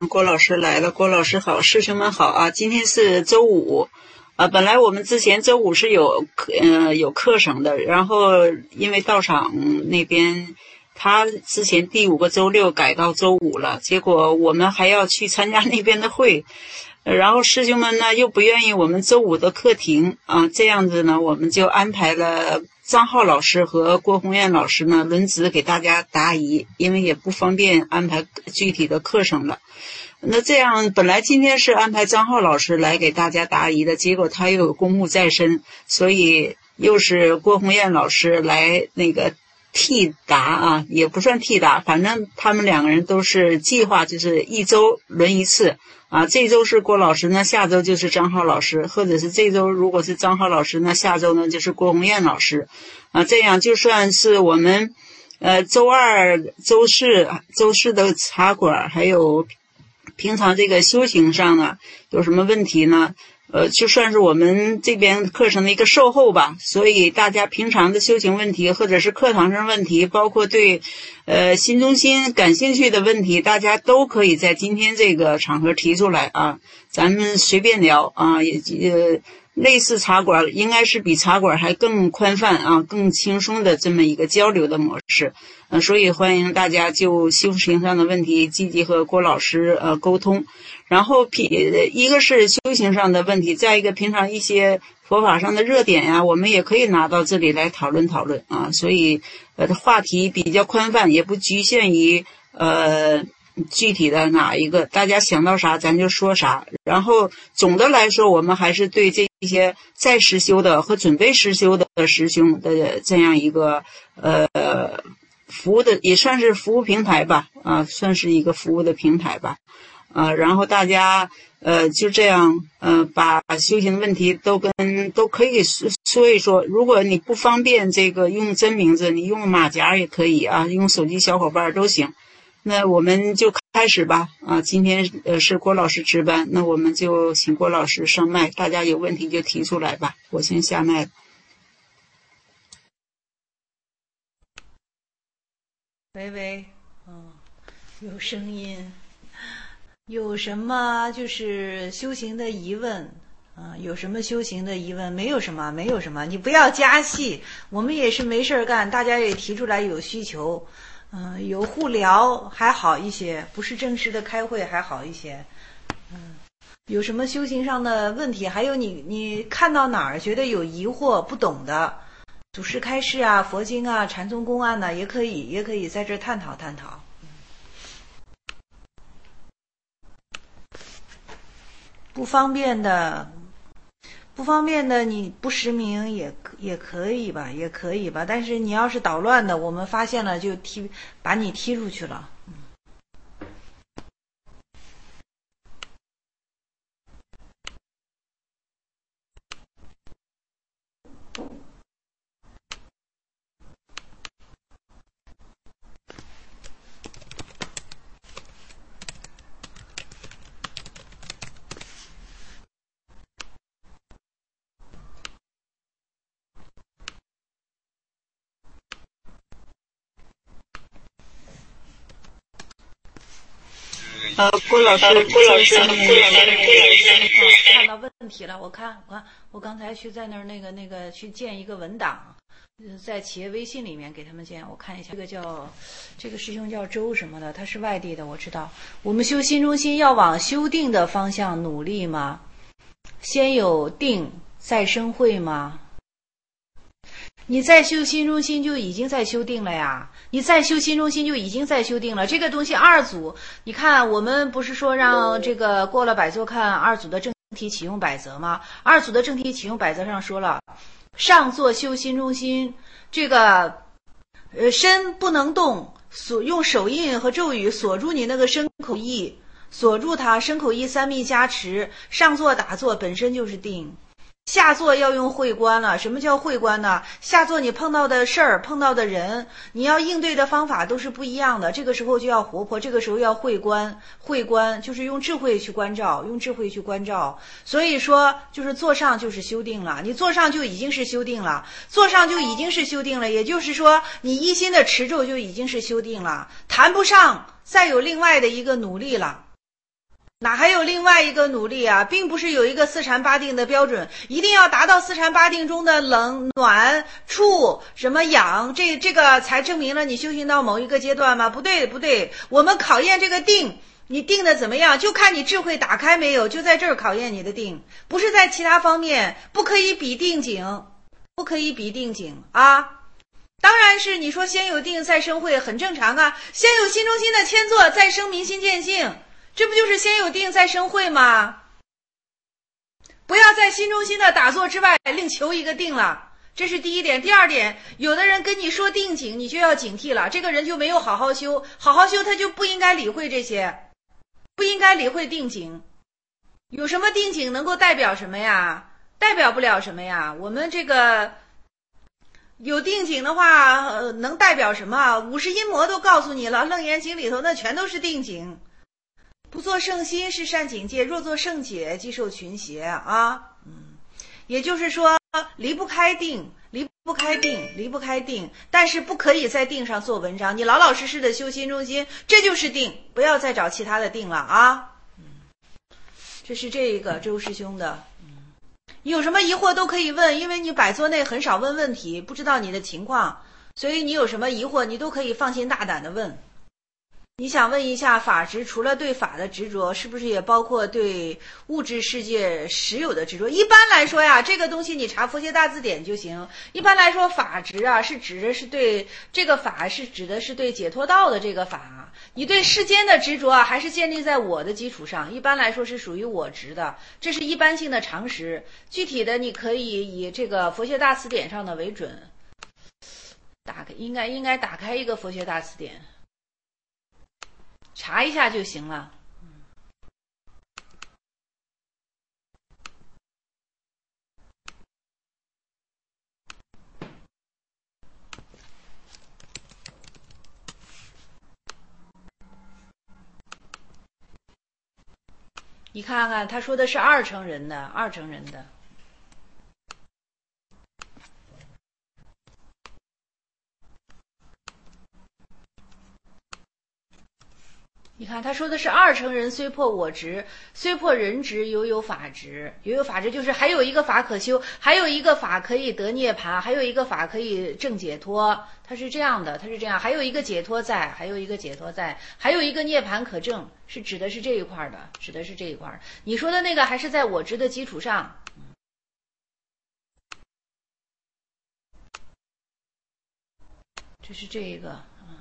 郭老师来了。郭老师好，师兄们好啊！今天是周五，本来我们之前周五是有课程的，然后因为道场那边他之前第5个周六改到周五了，结果我们还要去参加那边的会，然后师兄们呢又不愿意我们周五的课停啊，这样子呢我们就安排了张浩老师和郭红艳老师呢轮值给大家答疑，因为也不方便安排具体的课程了。那这样本来今天是安排张浩老师来给大家答疑的，结果他又有公务在身，所以又是郭红艳老师来那个替答啊，也不算替答，反正他们2个人都是计划就是1周轮一次啊，这周是郭老师呢，下周就是张浩老师，或者是这周如果是张浩老师呢，下周呢就是郭红艳老师啊，这样就算是我们周2、周四的茶馆还有平常这个修行上呢有什么问题呢？就算是我们这边课程的一个售后吧，所以大家平常的修行问题或者是课堂上问题，包括对新中心感兴趣的问题，大家都可以在今天这个场合提出来啊，咱们随便聊啊，类似茶馆，应该是比茶馆还更宽泛啊，更轻松的这么一个交流的模式。所以欢迎大家就修行上的问题积极和郭老师沟通。然后一个是修行上的问题，再一个平常一些佛法上的热点呀，我们也可以拿到这里来讨论讨论啊。所以话题比较宽泛，也不局限于具体的哪一个，大家想到啥咱就说啥。然后总的来说，我们还是对这些在实修的和准备实修的师兄的这样一个服务的，也算是服务平台吧啊，算是一个服务的平台吧。然后大家就这样把修行的问题都可以说一说。如果你不方便这个用真名字，你用马甲也可以啊，用手机小伙伴都行。那我们就开始吧啊！今天是郭老师值班，那我们就请郭老师上麦，大家有问题就提出来吧。我先下麦。 喂，有声音。有什么就是修行的疑问有什么修行的疑问？没有什么，你不要加戏，我们也是没事干，大家也提出来有需求，有互聊还好一些，不是正式的开会还好一些，有什么修行上的问题？还有你看到哪儿觉得有疑惑不懂的，祖师开示啊、佛经啊、禅宗公案呢，也可以在这探讨探讨。不方便的你不实名也可以吧，但是你要是捣乱的，我们发现了就把你踢出去了。 郭老师， 看到问题了，我刚才去在那个去建一个文档，在企业微信里面给他们建，我看一下，这个师兄叫周什么的，他是外地的，我知道。我们修心中心要往修定的方向努力吗？先有定再生慧吗？你再修心中心就已经在修定了呀，你再修心中心就已经在修定了。这个东西二祖，你看我们不是说让这个过了百座看二祖的正体启用百则吗？二祖的正体启用百则上说了，上座修心中心，这个身不能动，用手印和咒语锁住你那个身口意，锁住它，身口意三密加持，上座打坐本身就是定。下座要用慧观了。什么叫慧观呢？下座你碰到的事儿、碰到的人，你要应对的方法都是不一样的。这个时候就要活泼，这个时候要慧观。慧观就是用智慧去关照，所以说，就是坐上就是修定了。你坐上就已经是修定了，也就是说，你一心的持咒就已经是修定了，谈不上再有另外的一个努力了。 哪还有另外一个努力啊？并不是有一个四禅八定的标准，一定要达到四禅八定中的冷、暖、处、什么养，这个才证明了你修行到某一个阶段吗？不对不对，我们考验这个定，你定的怎么样，就看你智慧打开没有，就在这儿考验你的定，不是在其他方面，不可以比定境，不可以比定境啊！当然是你说先有定再生慧，很正常啊，先有心中心的谦坐，再生明心见性。这不就是先有定再生慧吗？不要在心中心的打坐之外另求一个定了，这是第一点。第二点，有的人跟你说定境，你就要警惕了，这个人就没有好好修，好好修他就不应该理会这些，不应该理会定境。有什么定境能够代表什么呀？代表不了什么呀。我们这个有定境的话，能代表什么？50阴魔都告诉你了，楞严经里头那全都是定境。不做圣心是善警戒，若做圣解即受群邪啊。也就是说离不开定，离不开定，但是不可以在定上做文章，你老老实实的修心中心，这就是定，不要再找其他的定了啊。这是这个周师兄的。你有什么疑惑都可以问，因为你摆坐内很少问问题，不知道你的情况，所以你有什么疑惑你都可以放心大胆的问。你想问一下，法执除了对法的执着，是不是也包括对物质世界实有的执着？一般来说呀，这个东西你查佛学大字典就行。一般来说，法执啊是指的是对这个法，是指的是对解脱道的这个法。你对世间的执着啊，还是建立在我的基础上，一般来说是属于我执的，这是一般性的常识。具体的你可以以这个佛学大词典上的为准。应该打开一个佛学大词典。查一下就行了。你看看他说的是二乘人的。你看他说的是二乘人虽破我执，虽破人执，犹有法执。犹有法执就是还有一个法可修，还有一个法可以得涅槃，还有一个法可以证解脱。他是这样的，还有一个解脱在，还有一个涅槃可证，是指的是这一块的，你说的那个还是在我执的基础上。这是这个，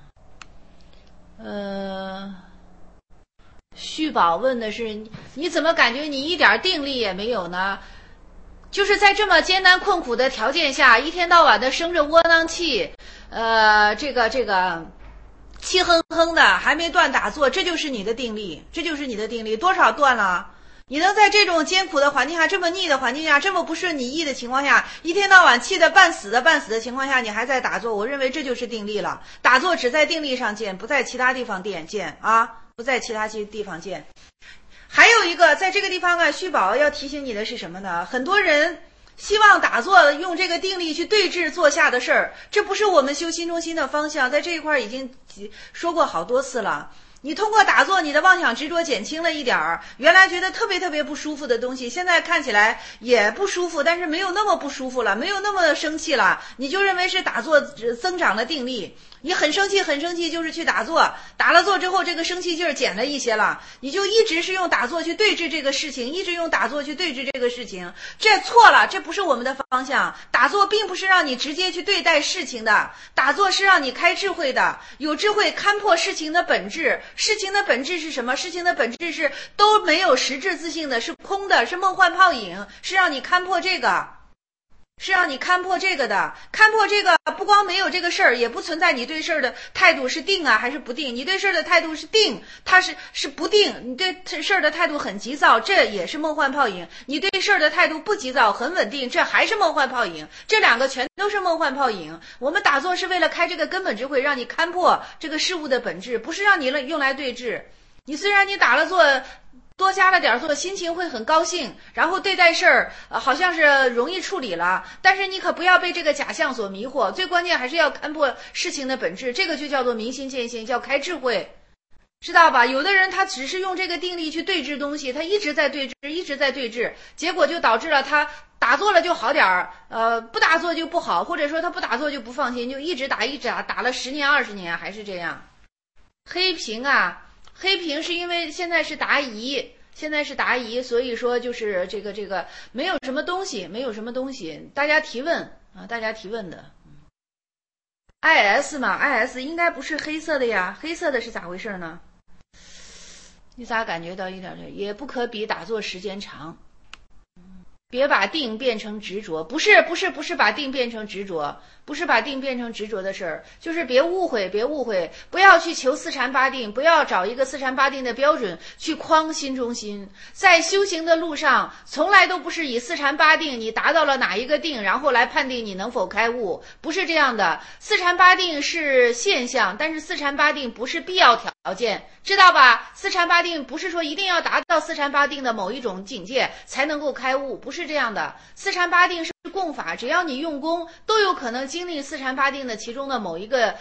续宝问的是你怎么感觉你一点定力也没有呢？就是在这么艰难困苦的条件下，一天到晚的生着窝囊气，这个气哼哼的，还没断打坐，这就是你的定力，多少断了？你能在这种艰苦的环境下，这么逆的环境下，这么不顺你意的情况下，一天到晚气得半死的情况下，你还在打坐，我认为这就是定力了。打坐只在定力上见，不在其他地方见啊。不在其他地方见。还有一个，在这个地方啊，续宝要提醒你的是什么呢？很多人希望打坐用这个定力去对治坐下的事儿，这不是我们修心中心的方向，在这一块已经说过好多次了。你通过打坐，你的妄想执着减轻了一点儿，原来觉得特别不舒服的东西，现在看起来也不舒服，但是没有那么不舒服了，没有那么生气了，你就认为是打坐增长了定力。你很生气就是去打坐，打了坐之后这个生气劲儿减了一些了，你就一直是用打坐去对治这个事情，这错了，这不是我们的方向。打坐并不是让你直接去对待事情的，打坐是让你开智慧的，有智慧勘破事情的本质。事情的本质是什么？事情的本质是都没有实质自性的，是空的，是梦幻泡影，是让你勘破这个的。勘破这个不光没有这个事儿，也不存在你对事儿的态度是定啊还是不定。你对事儿的态度是定，它是不定。你对事儿的态度很急躁，这也是梦幻泡影。你对事儿的态度不急躁，很稳定，这还是梦幻泡影。这两个全都是梦幻泡影。我们打坐是为了开这个根本智慧，让你勘破这个事物的本质，不是让你用来对治。你虽然你打了坐，多加了点做，心情会很高兴，然后对待事儿好像是容易处理了，但是你可不要被这个假象所迷惑，最关键还是要勘破事情的本质，这个就叫做明心见性，叫开智慧。 知道吧？有的人他只是用这个定力去对峙东西，他一直在对峙，一直在对峙，结果就导致了他打坐了就好点儿，不打坐就不好，或者说他不打坐就不放心，就一直打，一直打，打了10年20年还是这样。黑屏啊，黑屏是因为现在是答疑，所以说就是这个没有什么东西，大家提问啊，大家提问的。IS 嘛 ，IS 应该不是黑色的呀，黑色的是咋回事呢？你咋感觉到一点也不可比打坐时间长？别把定变成执着，不是把定变成执着，不是把定变成执着的事儿，就是别误会，不要去求四禅八定，不要找一个四禅八定的标准去框心中心。在修行的路上，从来都不是以四禅八定，你达到了哪一个定，然后来判定你能否开悟，不是这样的。四禅八定是现象，但是四禅八定不是必要条件，知道吧？四禅八定不是说一定要达到四禅八定的某一种境界才能够开悟，不是这样的。四禅八定是共法，只要你用功，都有可能经历四禅八定的其中的某一个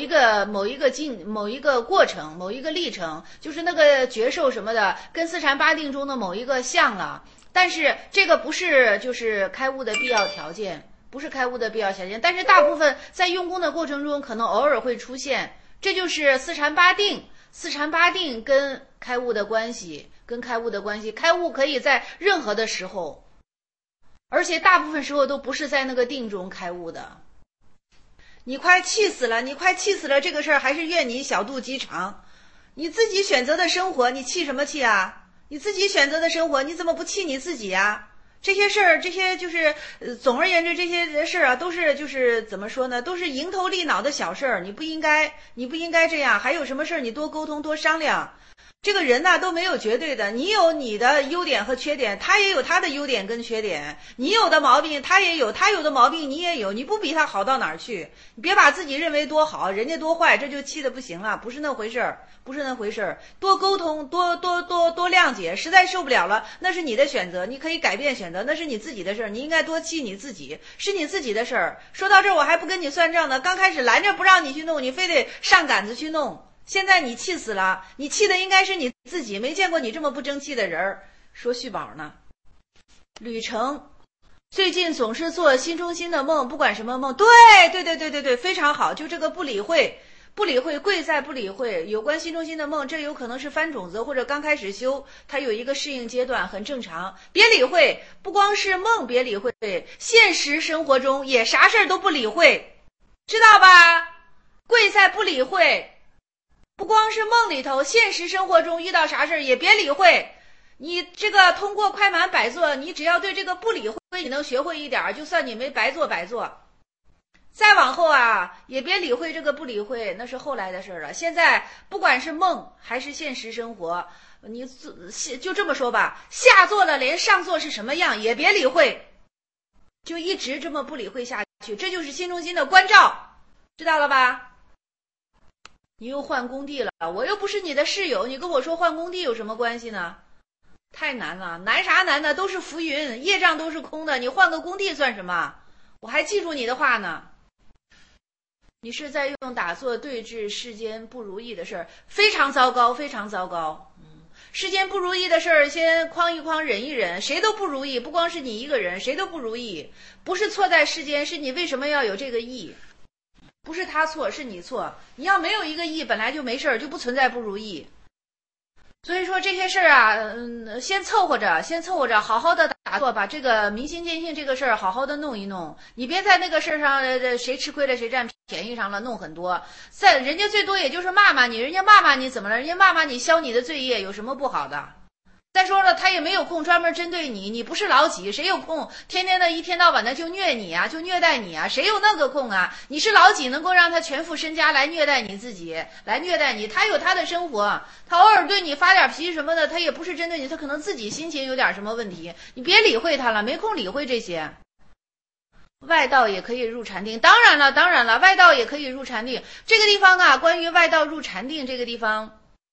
过程，某一个历程，就是那个觉受什么的，跟四禅八定中的某一个像了。但是这个不是就是开悟的必要条件，但是大部分在用功的过程中，可能偶尔会出现，这就是四禅八定。四禅八定跟开悟的关系，开悟可以在任何的时候，而且大部分时候都不是在那个定中开悟的。你快气死了，这个事儿还是怨你小肚鸡肠。你自己选择的生活，你气什么气啊？你自己选择的生活，你怎么不气你自己啊？这些事儿，这些就是总而言之，这些事儿啊，都是就是怎么说呢，都是蝇头利脑的小事儿，你不应该这样。还有什么事儿你多沟通多商量。这个人呐都没有绝对的，你有你的优点和缺点，他也有他的优点跟缺点，你有的毛病他也有，他有的毛病你也有，你不比他好到哪儿去。你别把自己认为多好，人家多坏，这就气得不行了，不是那回事儿。多沟通，多谅解，实在受不了了，那是你的选择，你可以改变选择，那是你自己的事儿，你应该多气你自己，是你自己的事儿。说到这儿我还不跟你算账呢，刚开始拦着不让你去弄，你非得上杆子去弄。现在你气死了，你气的应该是你自己，没见过你这么不争气的人儿。说续宝呢，旅程最近总是做心中心的梦，不管什么梦，对，非常好，就这个不理会，贵在不理会。有关心中心的梦，这有可能是翻种子或者刚开始修，它有一个适应阶段，很正常。别理会，不光是梦别理会，现实生活中也啥事儿都不理会，知道吧？贵在不理会。不光是梦里头，现实生活中遇到啥事儿也别理会。你这个通过快满百坐，你只要对这个不理会，你能学会一点，就算你没白做。再往后啊，也别理会这个不理会，那是后来的事了。现在不管是梦还是现实生活，你就这么说吧，下坐了连上座是什么样也别理会，就一直这么不理会下去，这就是心中心的关照，知道了吧？你又换工地了，我又不是你的室友，你跟我说换工地有什么关系呢？太难了，难啥难呢？都是浮云，业障都是空的，你换个工地算什么？我还记住你的话呢。你是在用打坐对峙世间不如意的事儿，非常糟糕。世间不如意的事儿，先框一框，忍一忍，谁都不如意，不光是你一个人，谁都不如意。不是错在世间，是你为什么要有这个意？不是他错，是你错。你要没有一个意，本来就没事儿，就不存在不如意。所以说这些事儿啊，先凑合着，好好的打坐，把这个明心见性这个事儿好好的弄一弄。你别在那个事儿上，谁吃亏了谁占便宜上了弄很多。人家最多也就是骂骂你，人家骂骂你怎么了？人家骂骂你消你的罪业，有什么不好的？再说了，他也没有空专门针对你，你不是老几，谁有空天天的一天到晚的就虐你啊，就虐待你啊，谁有那个空啊？你是老几能够让他全副身家来虐待你自己，来虐待你？他有他的生活，他偶尔对你发点脾气什么的，他也不是针对你，他可能自己心情有点什么问题，你别理会他了，没空理会这些。外道也可以入禅定，当然了，外道也可以入禅定。这个地方啊，关于外道入禅定这个地方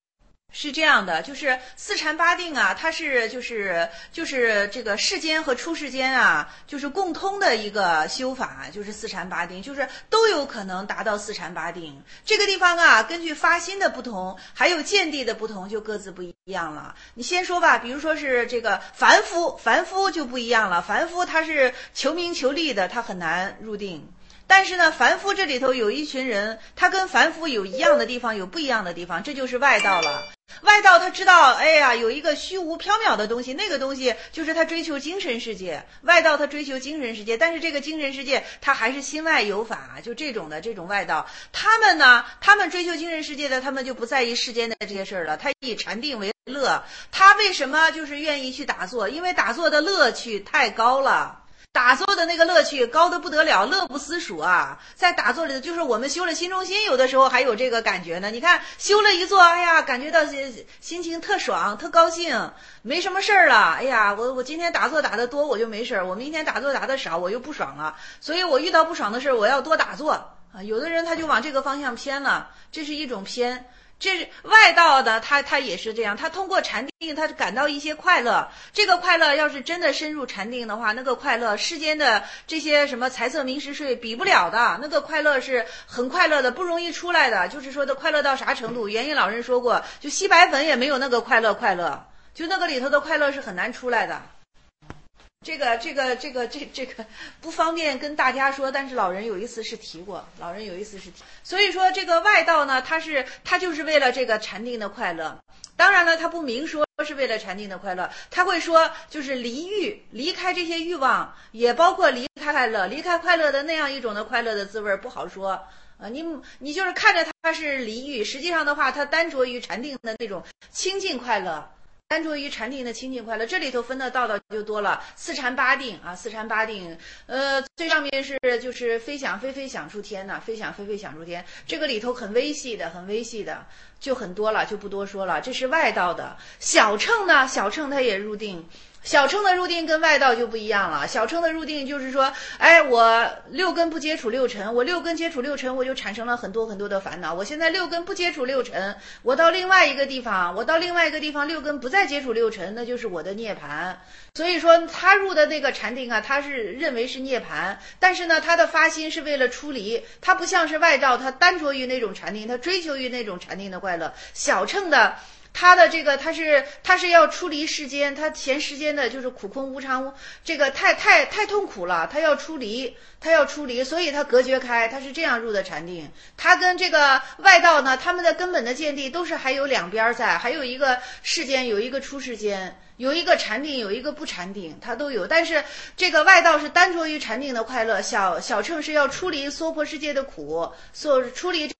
是这样的，就是四禅八定啊，它是就是这个世间和出世间啊，就是共通的一个修法，就是四禅八定，就是都有可能达到四禅八定。这个地方啊，根据发心的不同，还有见地的不同，就各自不一样了。你先说吧，比如说是这个凡夫就不一样了，凡夫他是求名求利的，他很难入定。但是呢，凡夫这里头有一群人，他跟凡夫有一样的地方，有不一样的地方，这就是外道了。外道他知道，哎呀，有一个虚无缥缈的东西，那个东西就是他追求精神世界。外道他追求精神世界，但是这个精神世界他还是心外有法，就这种外道，他们追求精神世界的，他们就不在意世间的这些事儿了，他以禅定为乐。他为什么就是愿意去打坐？因为打坐的乐趣太高了。打坐的那个乐趣高得不得了，乐不思蜀啊！在打坐里，就是我们修了心中心，有的时候还有这个感觉呢。你看修了一坐，哎呀，感觉到心情特爽，特高兴，没什么事儿了。哎呀，我今天打坐打得多，我就没事儿；我明天打坐打得少，我又不爽了。所以我遇到不爽的事，我要多打坐啊。有的人他就往这个方向偏了，这是一种偏。这是外道的，他也是这样，他通过禅定，他感到一些快乐。这个快乐要是真的深入禅定的话，那个快乐世间的这些什么财色名食睡比不了的，那个快乐是很快乐的，不容易出来的。就是说的快乐到啥程度？元音老人说过，就吸白粉也没有那个快乐，就那个里头的快乐是很难出来的。这个不方便跟大家说，但是老人有一次是提过，所以说这个外道呢，他就是为了这个禅定的快乐。当然了，他不明说是为了禅定的快乐，他会说就是离欲，离开这些欲望，也包括离开快乐，离开快乐的那样一种的快乐的滋味不好说啊。你就是看着他是离欲，实际上的话，他单着于禅定的那种清净快乐。单着于禅定的清净快乐，这里头分的道就多了。四禅八定啊，四禅八定，最上面是就是飞翔飞翔出天呐，飞翔飞翔出天，这个里头很微细的，就很多了，就不多说了。这是外道的。小乘呢，小乘它也入定。小乘的入定跟外道就不一样了。小乘的入定就是说，哎，我六根不接触六尘，我六根接触六尘，我就产生了很多很多的烦恼。我现在六根不接触六尘，我到另外一个地方，六根不再接触六尘，那就是我的涅槃。所以说他入的那个禅定啊，他是认为是涅槃，但是呢，他的发心是为了出离，他不像是外道，他单着于那种禅定，他追求于那种禅定的快乐。小乘的他的这个他是要出离世间，他嫌世间的就是苦空无常，这个太痛苦了，他要出离，所以他隔绝开，他是这样入的禅定。他跟这个外道呢，他们的根本的见地都是还有两边在，还有一个世间，有一个出世间，有一个禅定，有一个不禅定，它都有。但是这个外道是单着于禅定的快乐，小乘是要出离娑婆世界的苦，出离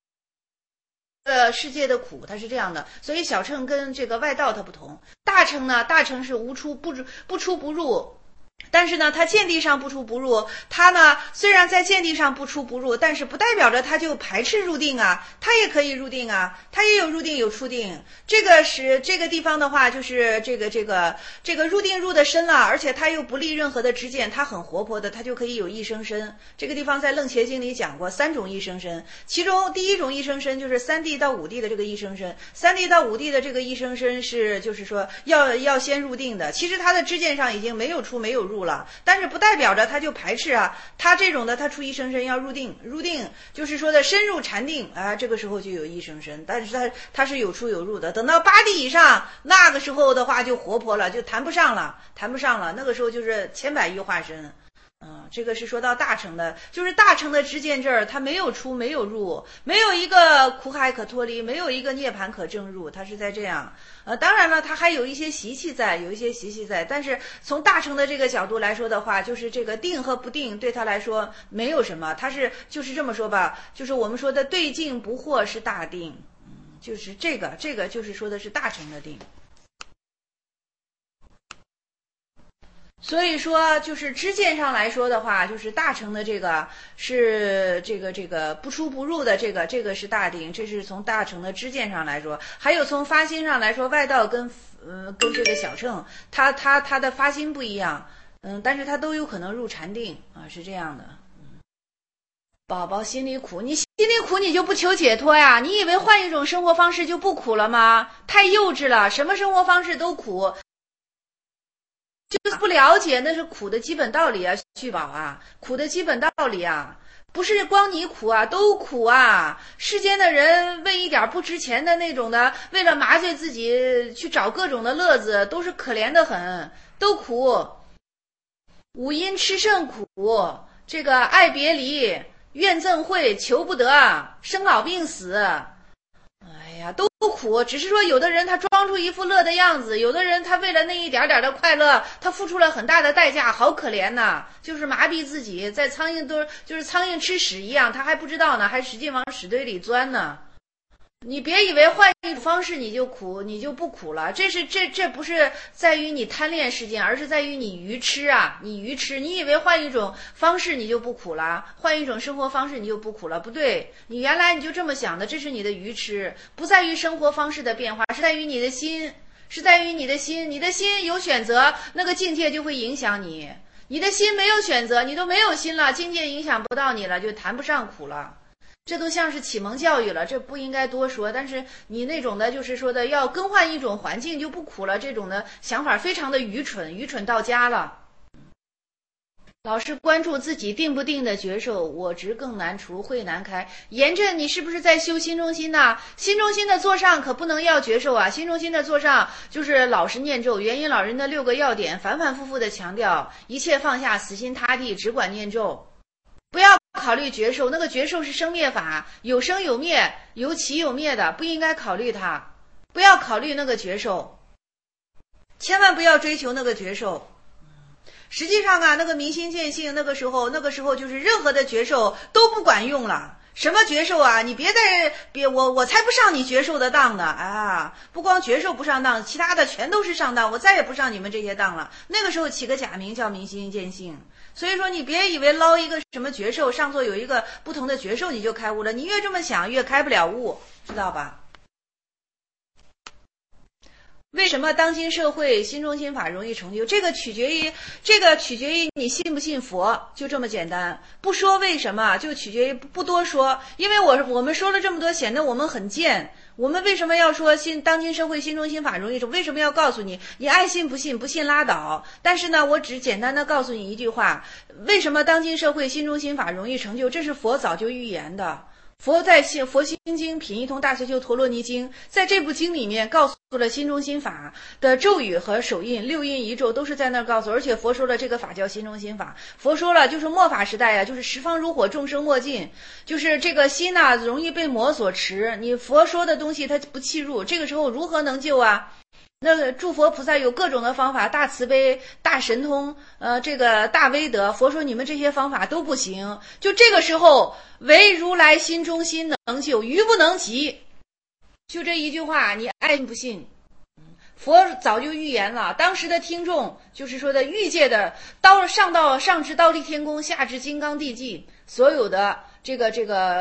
世界的苦，它是这样的。所以小乘跟这个外道它不同。大乘呢，大乘是不出不入，但是呢，它见地上不出不入，它呢虽然在见地上不出不入，但是不代表着它就排斥入定啊，它也可以入定啊，它也有入定有出定。这个地方的话，就是这个入定入的深了，而且它又不立任何的知见，它很活泼的，它就可以有一生身。这个地方在楞伽经里讲过三种一生身，其中第一种一生身就是三地到五地的这个一生身，三地到五地的这个一生身是就是说要先入定的，其实它的知见上已经没有出没有入了，但是不代表着他就排斥啊，他这种的他出一生身要入定就是说的深入禅定啊，这个时候就有一生身，但是他是有出有入的。等到八地以上，那个时候的话就活泼了，就谈不上了，那个时候就是千百亿化身。这个是说到大乘的，就是大乘的知见这儿，它没有出没有入，没有一个苦海可脱离，没有一个涅槃可证入，它是在这样。当然了，它还有一些习气在，但是从大乘的这个角度来说的话，就是这个定和不定对他来说没有什么，它是就是这么说吧，就是我们说的对境不惑是大定，就是这个就是说的是大乘的定。所以说就是知见上来说的话，就是大乘的这个是这个不出不入的这个是大定，这是从大乘的知见上来说。还有从发心上来说，外道跟这个小乘它的发心不一样，但是它都有可能入禅定啊，是这样的。 宝宝心里苦，你心里苦你就不求解脱呀？你以为换一种生活方式就不苦了吗？太幼稚了，什么生活方式都苦，就是不了解那是苦的基本道理啊，旭宝啊，苦的基本道理啊，不是光你苦啊，都苦啊。世间的人为一点不值钱的那种的，为了麻醉自己去找各种的乐子，都是可怜的很，都苦。五阴炽盛苦，这个爱别离，怨憎会，求不得，生老病死，哎呀，都苦。只是说有的人他装出一副乐的样子，有的人他为了那一点点的快乐，他付出了很大的代价，好可怜呐，就是麻痹自己，在苍蝇堆，就是苍蝇吃屎一样，他还不知道呢，还使劲往屎堆里钻呢。你别以为换一种方式你就苦，你就不苦了。这不是在于你贪恋世间，而是在于你愚痴啊！你愚痴，你以为换一种方式你就不苦了，换一种生活方式你就不苦了？不对，你原来你就这么想的，这是你的愚痴。不在于生活方式的变化，是在于你的心，是在于你的心。你的心有选择，那个境界就会影响你；你的心没有选择，你都没有心了，境界影响不到你了，就谈不上苦了。这都像是启蒙教育了，这不应该多说。但是你那种的，就是说的要更换一种环境就不苦了，这种的想法非常的愚蠢，愚蠢到家了。老是关注自己定不定的觉受，我执更难除，慧难开。严阵，你是不是在修心中心呢？心中心的座上可不能要觉受啊！心中心的座上就是老实念咒，元音老人的6个要点，反反复复的强调：一切放下，死心塌地，只管念咒。不要考虑觉受，那个觉受是生灭法，有生有灭，有起有灭的，不应该考虑它。不要考虑那个觉受，千万不要追求那个觉受。实际上啊，那个明心见性，那个时候就是任何的觉受都不管用了。什么觉受啊？你别我才不上你觉受的当呢啊！不光觉受不上当，其他的全都是上当，我再也不上你们这些当了。那个时候起个假名叫明心见性。所以说你别以为捞一个什么觉受，上座有一个不同的觉受你就开悟了，你越这么想越开不了悟，知道吧？为什么当今社会心中心法容易成就？这个取决于你信不信佛，就这么简单。不说为什么，就取决于不多说，因为我们说了这么多，显得我们很贱。我们为什么要说当今社会心中心法容易成？为什么要告诉你，你爱信不信，不信拉倒？但是呢，我只简单的告诉你一句话：为什么当今社会心中心法容易成就？这是佛早就预言的。佛在佛心经品一通大ce修陀罗尼经，在这部经里面告诉了心中心法的咒语和手印，6印1咒都是在那儿告诉，而且佛说了这个法叫心中心法。佛说了，就是末法时代呀，就是十方如火，众生莫近，就是这个心呐，容易被魔所持。你佛说的东西它不契入，这个时候如何能救啊？那个诸佛菩萨有各种的方法，大慈悲、大神通，这个大威德。佛说你们这些方法都不行，就这个时候，唯如来心中心能救，愚不能及。就这一句话，你爱信不信？佛早就预言了，当时的听众就是说的欲界的上至刀立天宫，下至金刚地际，所有的这个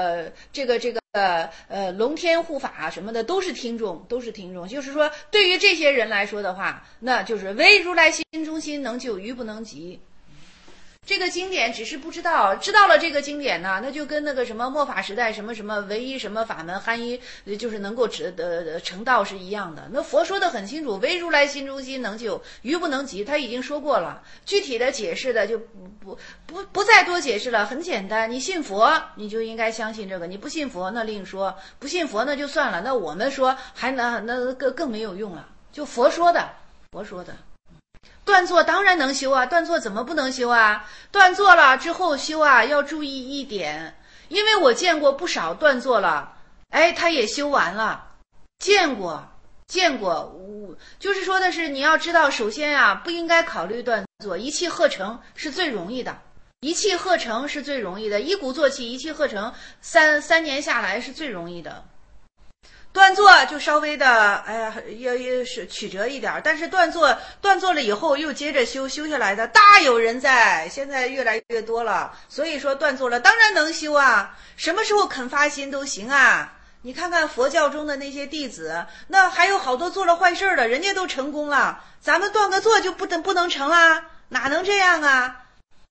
龙天护法什么的都是听众。就是说，对于这些人来说的话，那就是唯如来心中心能救，愚不能及。这个经典只是不知道，知道了这个经典呢，那就跟那个什么末法时代什么什么唯一什么法门含一，就是能够成道是一样的。那佛说的很清楚，唯如来心中心能救，愚不能及，他已经说过了。具体的解释的就不再多解释了，很简单。你信佛，你就应该相信这个；你不信佛，那另说。不信佛那就算了。那我们说还那更没有用了。就佛说的。断坐当然能修啊，断坐怎么不能修啊？断坐了之后修啊，要注意一点，因为我见过不少断坐了，他也修完了，见过，就是说的是你要知道，首先啊，不应该考虑断坐，一气呵成是最容易的，一鼓作气，一气呵成，三年下来是最容易的。断坐就稍微的，要是曲折一点，但是断坐了以后又接着修下来的大有人在，现在越来越多了。所以说断坐了当然能修啊，什么时候肯发心都行啊。你看看佛教中的那些弟子，那还有好多做了坏事的，人家都成功了，咱们断个坐就不能成啦，哪能这样啊？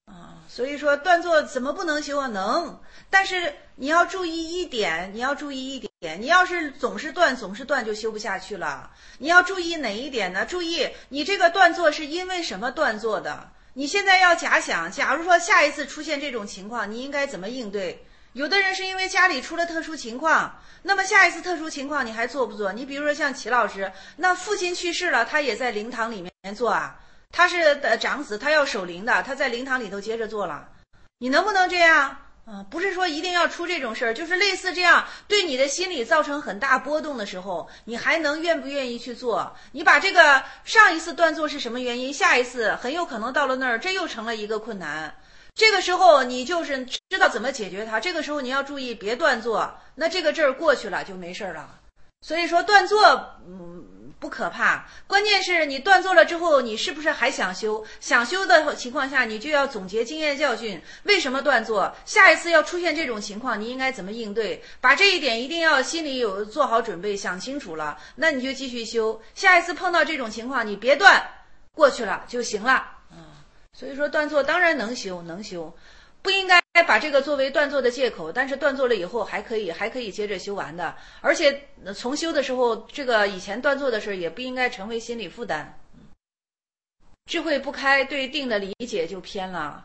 所以说断坐怎么不能修啊？能，但是你要注意一点，你要是总是断就修不下去了。你要注意哪一点呢？注意你这个断坐是因为什么断坐的？你现在要假想，假如说下一次出现这种情况，你应该怎么应对？有的人是因为家里出了特殊情况，那么下一次特殊情况你还做不做？你比如说像齐老师，那父亲去世了，他也在灵堂里面做啊。他是长子，他要守灵的，他在灵堂里头接着做了。你能不能这样？不是说一定要出这种事儿，就是类似这样，对你的心理造成很大波动的时候，你还愿不愿意去做？你把这个上一次断做是什么原因，下一次很有可能到了那儿，这又成了一个困难。这个时候你就是知道怎么解决它，这个时候你要注意别断做，那这个阵儿过去了就没事了。所以说断做不可怕，关键是你断做了之后，你是不是还想修？想修的情况下，你就要总结经验教训，为什么断做？下一次要出现这种情况，你应该怎么应对？把这一点一定要心里有做好准备，想清楚了，那你就继续修。下一次碰到这种情况，你别断，过去了就行了。所以说断做当然能修，不应该把这个作为断做的借口，但是断做了以后还可以接着修完的，而且从修的时候，这个以前断做的事也不应该成为心理负担。智慧不开，对定的理解就偏了。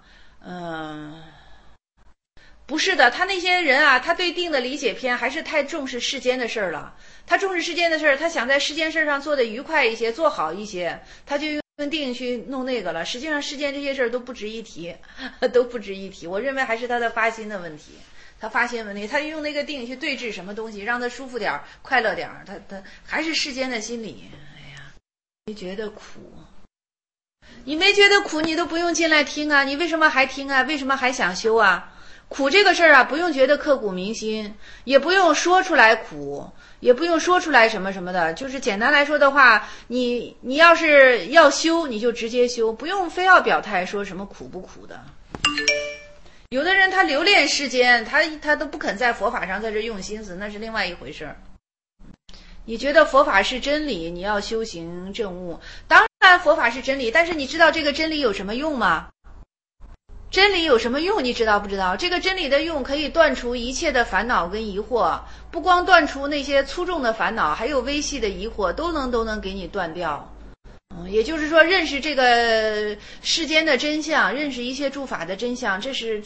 不是的，他那些人啊，他对定的理解偏，还是太重视世间的事儿了。他重视世间的事儿，他想在世间事上做得愉快一些，做好一些，他就用定去弄那个了。实际上世间这些事儿都不值一提，我认为还是他的发心的问题，他用那个定去对治什么东西，让他舒服点，快乐点，他还是世间的心理。哎呀，没觉得苦，你没觉得苦，你都不用进来听啊，你为什么还听啊？为什么还想修啊？苦这个事儿啊，不用觉得刻骨铭心，也不用说出来苦，也不用说出来什么什么的，就是简单来说的话，你要是要修，你就直接修，不用非要表态说什么苦不苦的。有的人他留恋世间，他都不肯在佛法上在这用心思，那是另外一回事。你觉得佛法是真理，你要修行证悟，当然佛法是真理，但是你知道这个真理有什么用吗？真理有什么用？你知道不知道？这个真理的用可以断除一切的烦恼跟疑惑，不光断除那些粗重的烦恼，还有微细的疑惑都能给你断掉。也就是说，认识这个世间的真相，认识一切诸法的真相，这是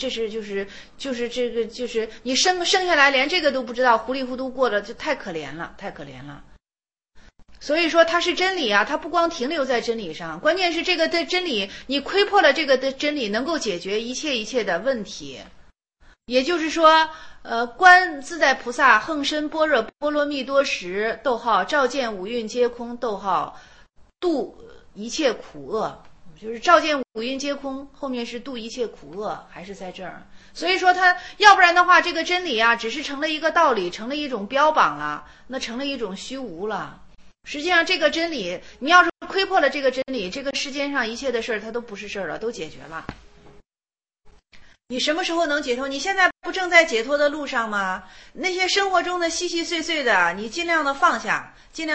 你生下来连这个都不知道，糊里糊涂过了，就太可怜了。所以说它是真理啊，它不光停留在真理上，关键是这个的真理，你窥破了这个的真理，能够解决一切的问题。也就是说，观自在菩萨横身般若波罗蜜多时，照见五蕴皆空，度一切苦厄，就是照见五蕴皆空，后面是度一切苦厄，还是在这儿。所以说它要不然的话，这个真理啊，只是成了一个道理，成了一种标榜了，那成了一种虚无了。实际上这个真理，你要是窥破了这个真理，这个世间上一切的事儿它都不是事儿了，都解决了。你什么时候能解脱？你现在不正在解脱的路上吗？那些生活中的细细碎碎的，你尽量的放下，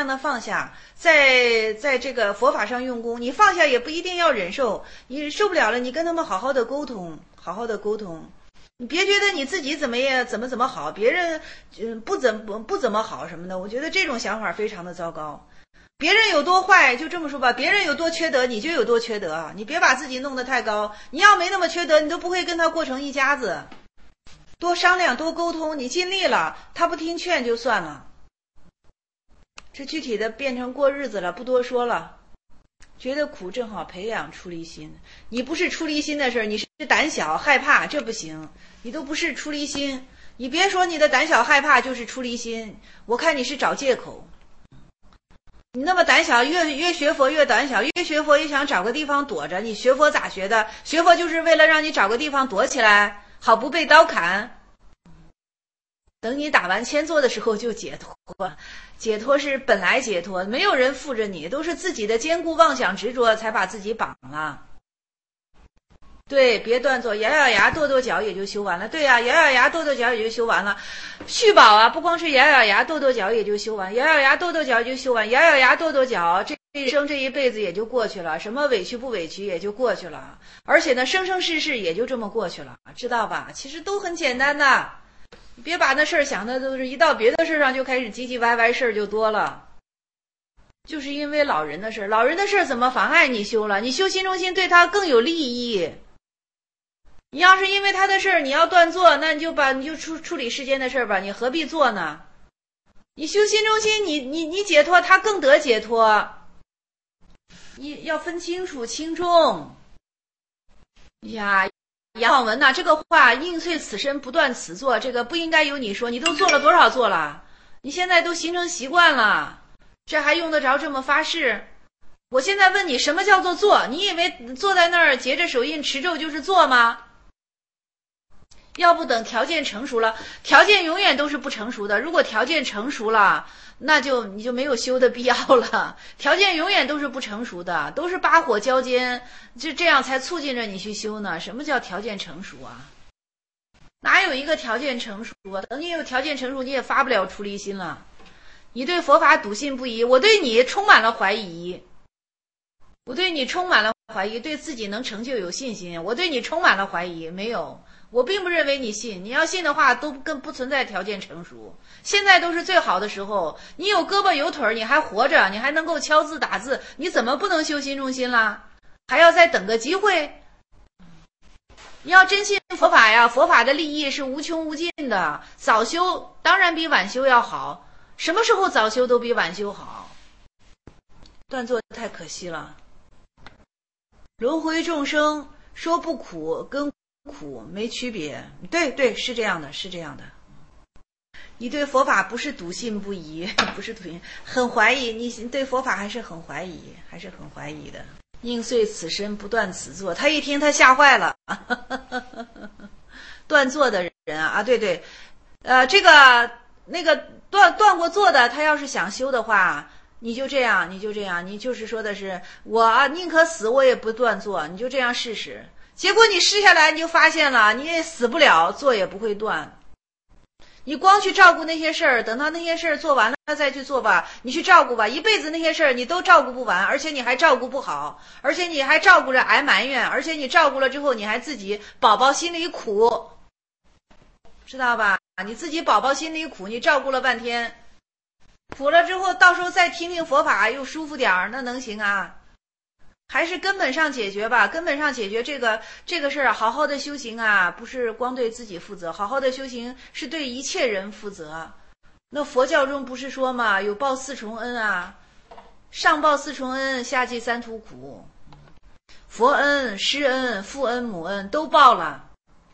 在这个佛法上用功。你放下也不一定要忍受，你受不了了，你跟他们好好的沟通。你别觉得你自己怎么好，别人不怎么好什么的，我觉得这种想法非常的糟糕。别人有多坏，就这么说吧，别人有多缺德，你就有多缺德，你别把自己弄得太高。你要没那么缺德，你都不会跟他过成一家子。多商量，多沟通，你尽力了，他不听劝就算了。这具体的变成过日子了，不多说了。觉得苦正好培养出离心，你不是出离心的事儿，你是胆小害怕，这不行，你都不是出离心，你别说你的胆小害怕就是出离心，我看你是找借口。你那么胆小，越学佛越胆小，越学佛越想找个地方躲着。你学佛咋学的？学佛就是为了让你找个地方躲起来，好不被刀砍。等你打完千座的时候就解脱，解脱是本来解脱，没有人附着你，都是自己的坚固妄想执着才把自己绑了。对，别断做，咬咬牙跺跺脚也就修完了。对啊，咬咬牙跺跺脚也就修完了。续宝啊，不光是咬咬牙跺跺脚也就修完，咬咬牙跺跺脚也就修完，咬咬牙跺跺脚，这一生这一辈子也就过去了，什么委屈不委屈也就过去了，而且呢，生生世世也就这么过去了，知道吧？其实都很简单的，你别把那事儿想的都是一到别的事上就开始唧唧歪歪，事儿就多了。就是因为老人的事儿，老人的事儿怎么妨碍你修了？你修心中心对他更有利益。你要是因为他的事儿你要断做，那你就处理世间的事儿吧，你何必做呢？你修心中心，你解脱，他更得解脱。你要分清楚轻重。呀，杨广文呐，这个话应遂此身不断此作，这个不应该由你说，你都做了多少做了？你现在都形成习惯了，这还用得着这么发誓？我现在问你，什么叫做做？你以为坐在那儿结着手印持咒就是做吗？要不等条件成熟了，条件永远都是不成熟的。如果条件成熟了，那你就没有修的必要了。条件永远都是不成熟的，都是八火交煎，就这样才促进着你去修呢。什么叫条件成熟啊？哪有一个条件成熟啊？等你有条件成熟，你也发不了出离心了。你对佛法笃信不疑，我对你充满了怀疑。我对你充满了怀疑，对自己能成就有信心。我对你充满了怀疑，没有。我并不认为你信，你要信的话都更不存在条件成熟。现在都是最好的时候，你有胳膊有腿，你还活着，你还能够敲字打字，你怎么不能修心中心啦？还要再等个机会？你要真信佛法呀，佛法的利益是无穷无尽的，早修当然比晚修要好，什么时候早修都比晚修好。断做太可惜了。轮回众生说不苦跟苦没区别，对，是这样的，是这样的。你对佛法不是笃信不疑，不是笃信，很怀疑，你对佛法还是很怀疑，还是很怀疑的。应遂此身不断此作，他一听他吓坏了。断做的人啊，对，这个那个断过做的，他要是想修的话，你就这样，你就是说的是我宁可死我也不断做，你就这样试试。结果你试下来，你就发现了，你也死不了，做也不会断。你光去照顾那些事儿，等到那些事儿做完了再去做吧，你去照顾吧，一辈子那些事儿你都照顾不完，而且你还照顾不好，而且你还照顾着挨埋怨，而且你照顾了之后你还自己宝宝心里苦，知道吧？你自己宝宝心里苦，你照顾了半天，苦了之后到时候再听听佛法又舒服点儿，那能行啊？还是根本上解决吧，根本上解决这个事儿，好好的修行啊，不是光对自己负责，好好的修行是对一切人负责。那佛教中不是说嘛，有报四重恩啊，上报四重恩，下济三途苦，佛恩、师恩、父恩、母恩都报了。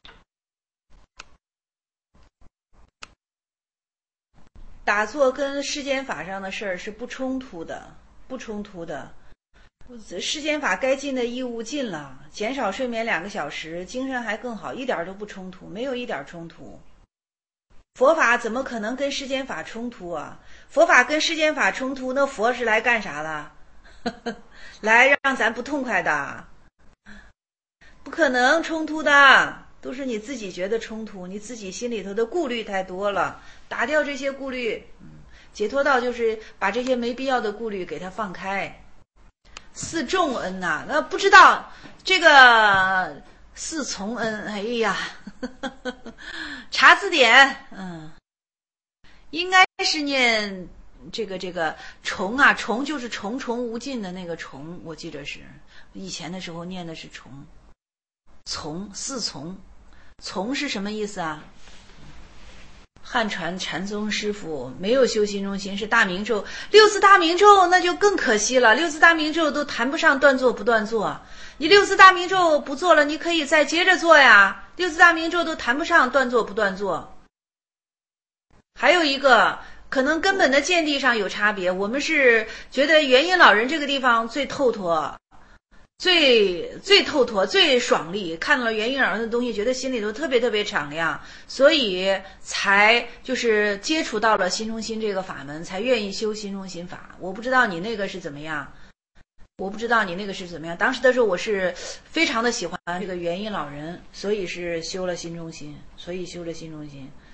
打坐跟世间法上的事儿是不冲突的，不冲突的。世间法该尽的义务尽了，减少睡眠2个小时，精神还更好，一点都不冲突，没有一点冲突。佛法怎么可能跟世间法冲突啊？佛法跟世间法冲突，那佛是来干啥的？来让咱不痛快的，不可能冲突的，都是你自己觉得冲突，你自己心里头的顾虑太多了，打掉这些顾虑，解脱道就是把这些没必要的顾虑给它放开。四重恩呐，那不知道这个四从恩，哎呀，查字典，应该是念这个重啊，重就是重重无尽的那个重，我记着是以前的时候念的是重，从四从，从是什么意思啊？汉传禅宗师傅没有修心中心，是大明咒，六字大明咒那就更可惜了，六字大明咒都谈不上断做不断做，你六字大明咒不做了，你可以再接着做呀，六字大明咒都谈不上断做不断做。还有一个可能根本的见地上有差别，我们是觉得元音老人这个地方最透脱，最透脱，最爽利，看了元音老人的东西觉得心里头特别特别敞亮，所以才就是接触到了心中心这个法门，才愿意修心中心法。我不知道你那个是怎么样，当时的时候我是非常的喜欢这个元音老人，所以是修了心中心，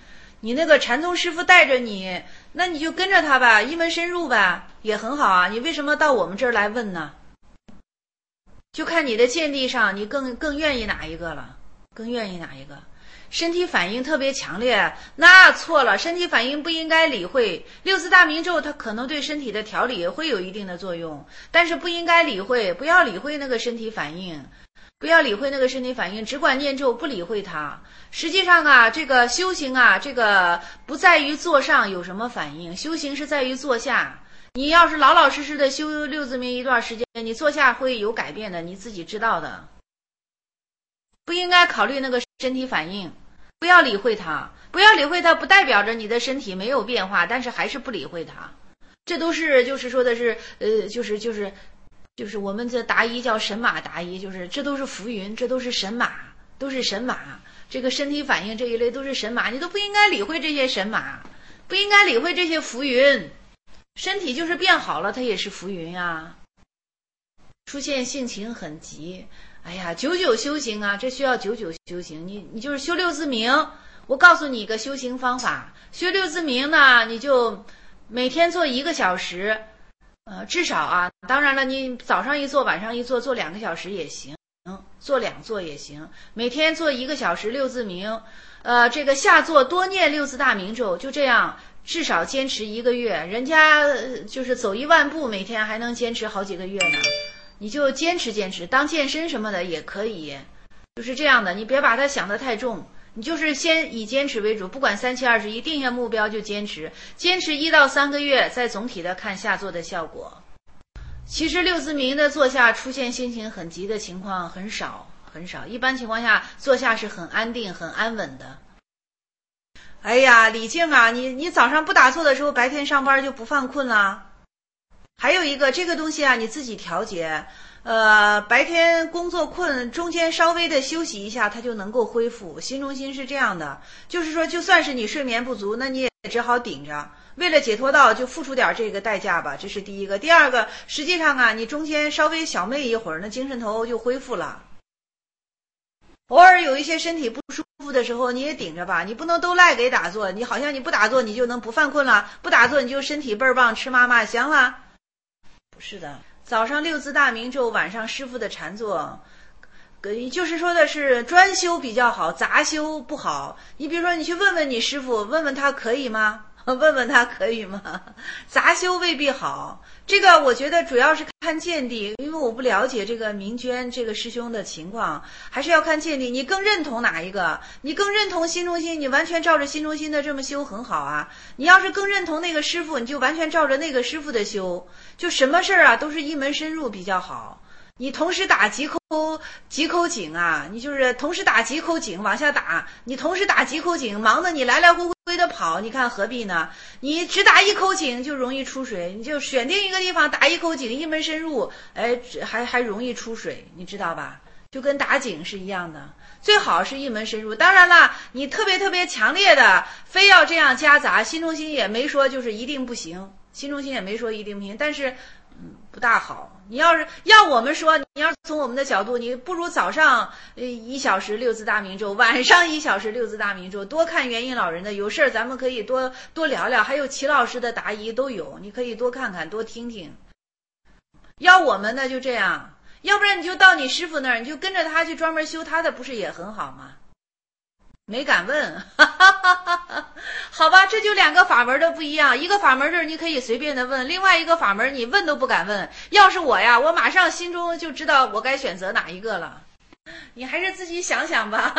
你那个禅宗师傅带着你，那你就跟着他吧，一门深入吧，也很好啊。你为什么到我们这儿来问呢？就看你的见地上，你更愿意哪一个了，更愿意哪一个。身体反应特别强烈，那错了，身体反应不应该理会。六字大明咒它可能对身体的调理会有一定的作用，但是不应该理会，不要理会那个身体反应，不要理会那个身体反应，只管念咒，不理会它。实际上啊，这个修行啊，这个不在于坐上有什么反应，修行是在于坐下。你要是老老实实的修六字明一段时间，你坐下会有改变的，你自己知道的。不应该考虑那个身体反应，不要理会它，不要理会它，不代表着你的身体没有变化，但是还是不理会它。这都是就是说的是就是我们这达一叫神马达一，就是这都是浮云，这都是神马，都是神马。这个身体反应这一类都是神马，你都不应该理会这些神马，不应该理会这些浮云。身体就是变好了，它也是浮云啊。出现性情很急，哎呀，久久修行啊，这需要久久修行。你就是修六字明，我告诉你一个修行方法。学六字明呢，你就每天做1个小时，至少啊，当然了，你早上一做，晚上一做，做2个小时也行，做2做也行。每天做1个小时六字明，这个下座多念六字大明咒，就这样。至少坚持1个月，人家就是走1万步，每天还能坚持好几个月呢。你就坚持坚持，当健身什么的也可以，就是这样的。你别把它想得太重，你就是先以坚持为主，不管3七21，定下目标就坚持，坚持1到3个月，再总体的看下座的效果。其实六字明的坐下出现心情很急的情况很少很少，一般情况下坐下是很安定很安稳的。哎呀，李静啊，你早上不打坐的时候，白天上班就不犯困了。还有一个这个东西啊，你自己调节。白天工作困，中间稍微的休息一下，它就能够恢复。心中心是这样的，就是说，就算是你睡眠不足，那你也只好顶着。为了解脱道，就付出点这个代价吧，这是第一个。第二个，实际上啊，你中间稍微小寐一会儿，那精神头就恢复了。偶尔有一些身体不舒服的时候，你也顶着吧，你不能都赖给打坐。你好像你不打坐，你就能不犯困了；不打坐，你就身体倍儿棒，吃嘛嘛香了。不是的，早上六字大明咒，晚上师父的禅坐，就是说的是专修比较好，杂修不好。你比如说，你去问问你师父，问问他可以吗？问问他可以吗？杂修未必好。这个我觉得主要是看见地，因为我不了解这个明娟这个师兄的情况，还是要看见地。你更认同哪一个？你更认同心中心，你完全照着心中心的这么修很好啊。你要是更认同那个师父，你就完全照着那个师父的修，就什么事儿啊都是一门深入比较好。你同时打几口井啊，你就是同时打几口井往下打，你同时打几口井，忙得你来来回回的跑，你看何必呢？你只打1口井就容易出水，你就选定一个地方打1口井，一门深入，哎，还容易出水，你知道吧？就跟打井是一样的，最好是一门深入。当然了，你特别强烈的非要这样夹杂，心中心也没说就是一定不行，心中心也没说一定不行，但是不大好。你要是要我们说，你要是从我们的角度，你不如早上1小时六字大明咒，晚上1小时六字大明咒，多看元音老人的，有事儿咱们可以多聊聊，还有齐老师的答疑都有，你可以多看看多听听。要我们呢就这样，要不然你就到你师傅那儿，你就跟着他去专门修他的，不是也很好吗？没敢问，好吧，这就2个法门的不一样。一个法门就是你可以随便的问，另外一个法门你问都不敢问。要是我呀，我马上心中就知道我该选择哪一个了。你还是自己想想吧。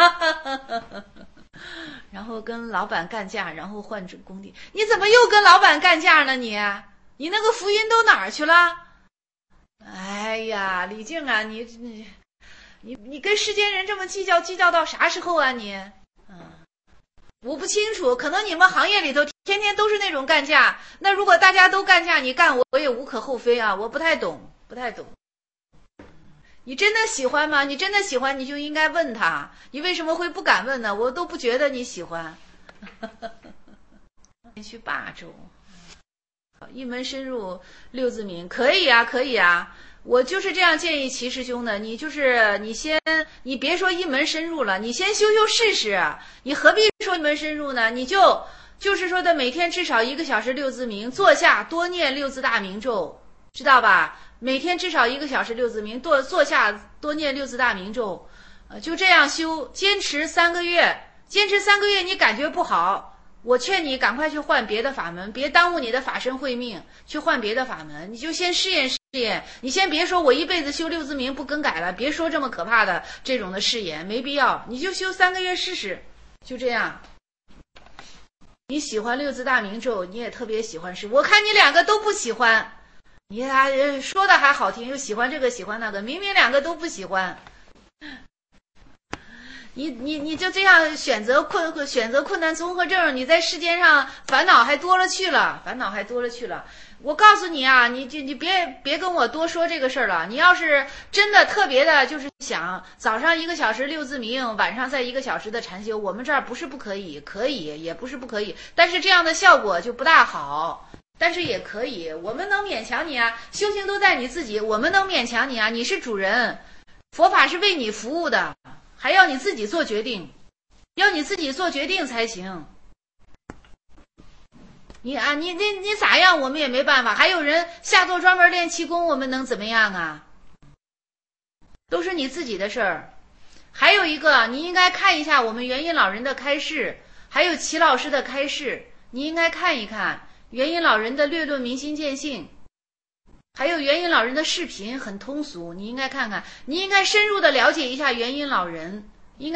然后跟老板干架，然后换准工地，你怎么又跟老板干架呢？你那个福音都哪儿去了？哎呀，李静啊，你跟世间人这么计较到啥时候啊你？我不清楚，可能你们行业里头天天都是那种干架，那如果大家都干架，你干我也无可厚非啊，我不太懂。你真的喜欢吗？你真的喜欢，你就应该问他，你为什么会不敢问呢？我都不觉得你喜欢。去霸州，一门深入六字明，可以啊。 我就是这样建议齐师兄的，你别说一门深入了，你先修试试，你何必说一门深入呢？你就是说的每天至少1个小时六字明，坐下多念6字大明咒，知道吧？每天至少1个小时六字明，坐下多念6字大明咒，就这样修，坚持3个月，你感觉不好，我劝你赶快去换别的法门，别耽误你的法身慧命，去换别的法门。你就先试验试验，你先别说我一辈子修6字明不更改了，别说这么可怕的这种的誓言，没必要。你就修3个月试试，就这样。你喜欢6字大明咒，你也特别喜欢我看你2个都不喜欢，你还说的还好听，又喜欢这个喜欢那个，明明2个都不喜欢。你就这样选择困难综合症，你在世间上烦恼还多了去了。我告诉你啊，你别跟我多说这个事儿了。你要是真的特别的，就是想早上1个小时6字明，晚上再1个小时的禅修，我们这儿不是不可以，可以也不是不可以，但是这样的效果就不大好。但是也可以，我们能勉强你啊，修行都在你自己，我们能勉强你啊，你是主人，佛法是为你服务的。还要你自己做决定，才行。你咋样，我们也没办法。还有人下座专门练气功，我们能怎么样啊？都是你自己的事儿。还有一个，你应该看一下我们元音老人的开示，还有齐老师的开示，你应该看一看元音老人的略论明心见性。还有元音老人的视频很通俗，你应该看看，你应该深入的了解一下元音老人，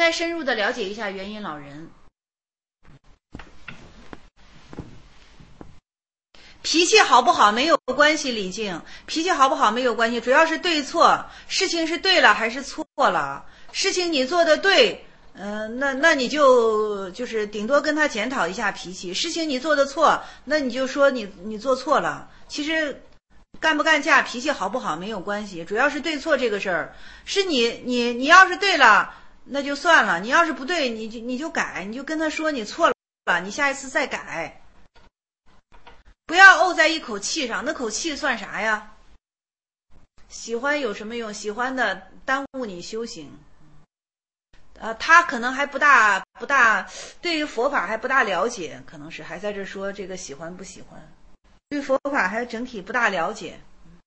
脾气好不好没有关系，李静，脾气好不好没有关系，主要是对错，事情是对了还是错了。事情你做的对，那你就是顶多跟他检讨一下脾气。事情你做的错，那你就说你做错了。其实干不干架，脾气好不好没有关系，主要是对错这个事儿。是你要是对了，那就算了；你要是不对，你就改，你就跟他说你错了，你下一次再改。不要怄在一口气上，那口气算啥呀？喜欢有什么用？喜欢的耽误你修行。他可能还不大对于佛法还不大了解，可能是还在这说这个喜欢不喜欢。对佛法还整体不大了解。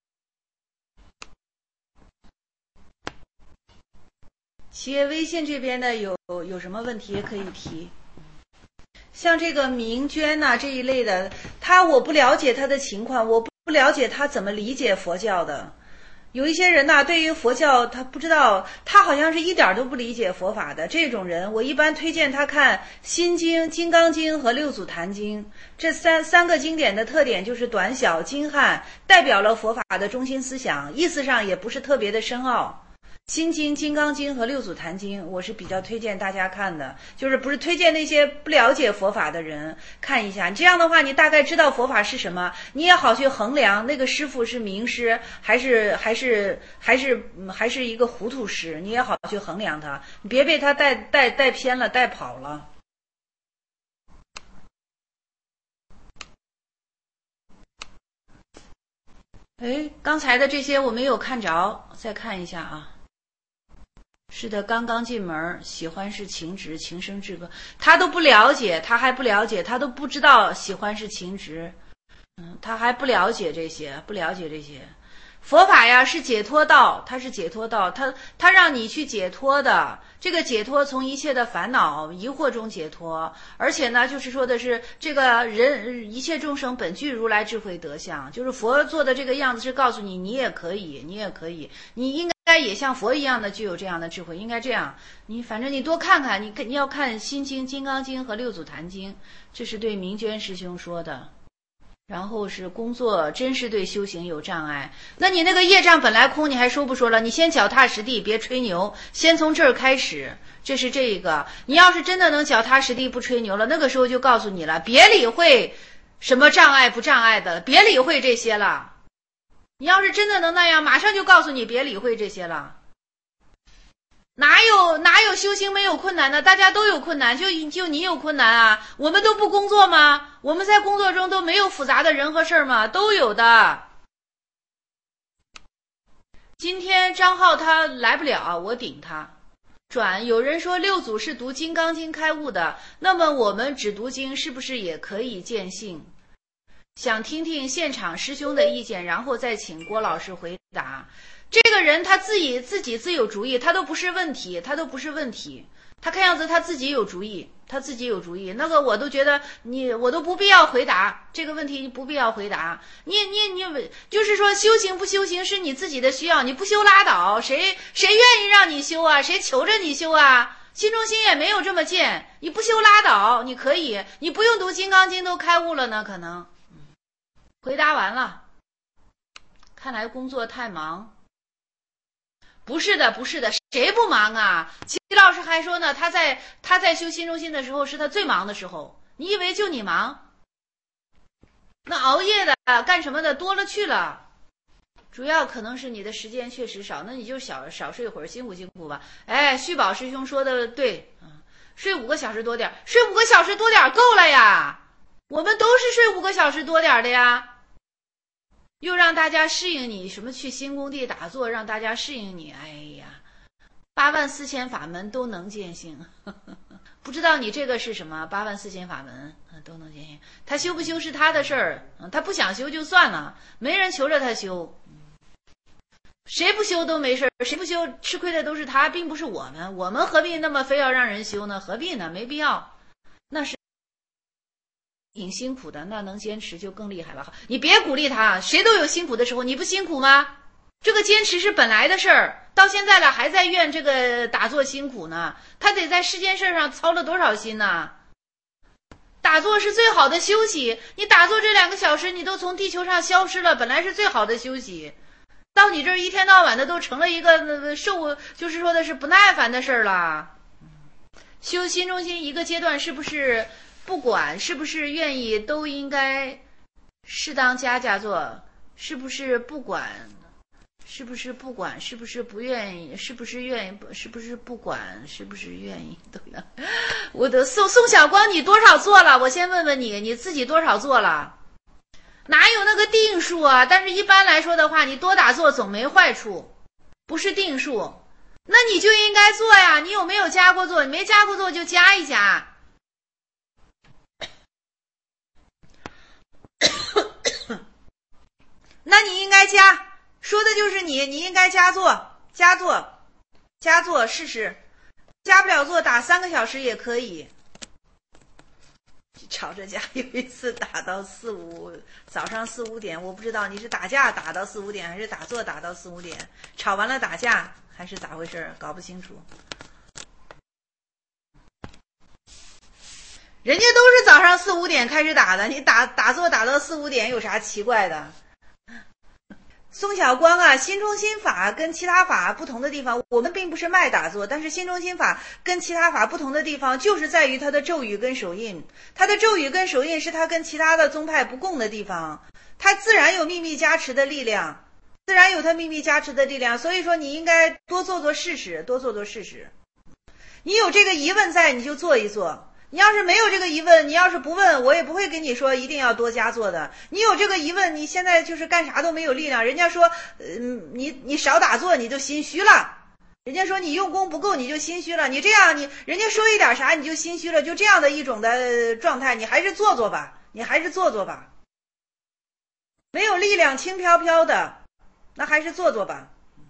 企业微信这边的有什么问题可以提？像这个明娟呐这一类的，我不了解他的情况，我不了解他怎么理解佛教的。有一些人呐，对于佛教他不知道，他好像是一点都不理解佛法的。这种人，我一般推荐他看《心经》《金刚经》和《六祖坛经》这三个经典的特点就是短小精悍，代表了佛法的中心思想，意思上也不是特别的深奥。心经、金刚经和六祖坛经，我是比较推荐大家看的，就是不是推荐那些不了解佛法的人看一下。这样的话，你大概知道佛法是什么，你也好去衡量那个师傅是名师还是一个糊涂师，你也好去衡量他，你别被他带偏了、带跑了。刚才的这些我没有看着，再看一下啊。是的，刚刚进门，喜欢是情执，情生至歌，他都不了解，他还不了解，他都不知道喜欢是情执，他还不了解这些。佛法呀是解脱道，它是解脱道，它让你去解脱的。这个解脱从一切的烦恼疑惑中解脱，而且呢，就是说的是这个人一切众生本具如来智慧德相，就是佛做的这个样子是告诉你，你也可以，你应该也像佛一样的具有这样的智慧，应该这样。你反正你多看看，你要看《心经》《金刚经》和《六祖坛经》，这是对明娟师兄说的。然后是工作真是对修行有障碍，那你那个业障本来空，你还说不说了？你先脚踏实地，别吹牛，先从这儿开始。这是这个，你要是真的能脚踏实地不吹牛了，那个时候就告诉你了，别理会什么障碍不障碍的，别理会这些了。你要是真的能那样，马上就告诉你别理会这些了。哪有修行没有困难的？大家都有困难，就你有困难啊？我们都不工作吗？我们在工作中都没有复杂的人和事儿吗？都有的。 今天张浩他来不了，我顶他。转有人说六祖是读《金刚经》开悟的，那么我们只读经是不是也可以见性？想听听现场师兄的意见，然后再请郭老师回答。这个人他自己自有主意，他都不是问题，他看样子他自己有主意，那个我都觉得我都不必要回答这个问题，你不必要回答。你就是说修行不修行是你自己的需要，你不修拉倒，谁愿意让你修啊？谁求着你修啊？心中心也没有这么贱，你不修拉倒，你可以，你不用读《金刚经》都开悟了呢，可能。回答完了，看来工作太忙。不是的，谁不忙啊？齐老师还说呢，他在修心中心的时候是他最忙的时候。你以为就你忙？那熬夜的干什么的多了去了。主要可能是你的时间确实少，那你就少睡会儿，辛苦吧。哎，旭宝师兄说的对，睡5个小时多点，睡5个小时多点够了呀。我们都是睡5个小时多点的呀。又让大家适应你什么去新工地打坐，让大家适应你。哎呀，84000法门都能见性，不知道你这个是什么？84000法门都能见性，他修不修是他的事儿，他不想修就算了，没人求着他修，谁不修都没事，谁不修吃亏的都是他，并不是我们。我们何必那么非要让人修呢？何必呢？没必要，那是。挺辛苦的，那能坚持就更厉害了。你别鼓励他，谁都有辛苦的时候，你不辛苦吗？这个坚持是本来的事儿，到现在了还在怨这个打坐辛苦呢，他得在世间事上操了多少心呢？打坐是最好的休息，你打坐这2个小时，你都从地球上消失了，本来是最好的休息，到你这儿一天到晚的都成了一个就是说的是不耐烦的事儿了。修心中心一个阶段，是不是不管是不是愿意都应该适当加做，是不是不管，是不是不管，是不是不愿意，是不是愿意，是不是不管，是不是愿意都要。我的宋小光，你多少做了？我先问问你，你自己多少做了？哪有那个定数啊？但是一般来说的话，你多打坐总没坏处，不是定数。那你就应该做呀，你有没有加过做？你没加过做就加一加。那你应该加，说的就是你应该加做试试，加不了做打3个小时也可以。吵着架，有一次打到早上4、5点，我不知道你是打架打到4、5点，还是打坐打到4、5点，吵完了打架还是咋回事，搞不清楚。人家都是早上4、5点开始打的，你打坐打到4、5点有啥奇怪的？宋小光啊，心中心法跟其他法不同的地方，我们并不是卖打坐，但是心中心法跟其他法不同的地方，就是在于它的咒语跟手印。它的咒语跟手印是它跟其他的宗派不共的地方，它自然有秘密加持的力量，所以说你应该多做试试，你有这个疑问在，你就做一做。你要是没有这个疑问，你要是不问，我也不会跟你说一定要多加做的。你有这个疑问，你现在就是干啥都没有力量。人家说，你少打坐你就心虚了。人家说你用功不够你就心虚了。你这样人家说一点啥你就心虚了，就这样的一种的状态，你还是做做吧。没有力量轻飘飘的，那还是做做吧。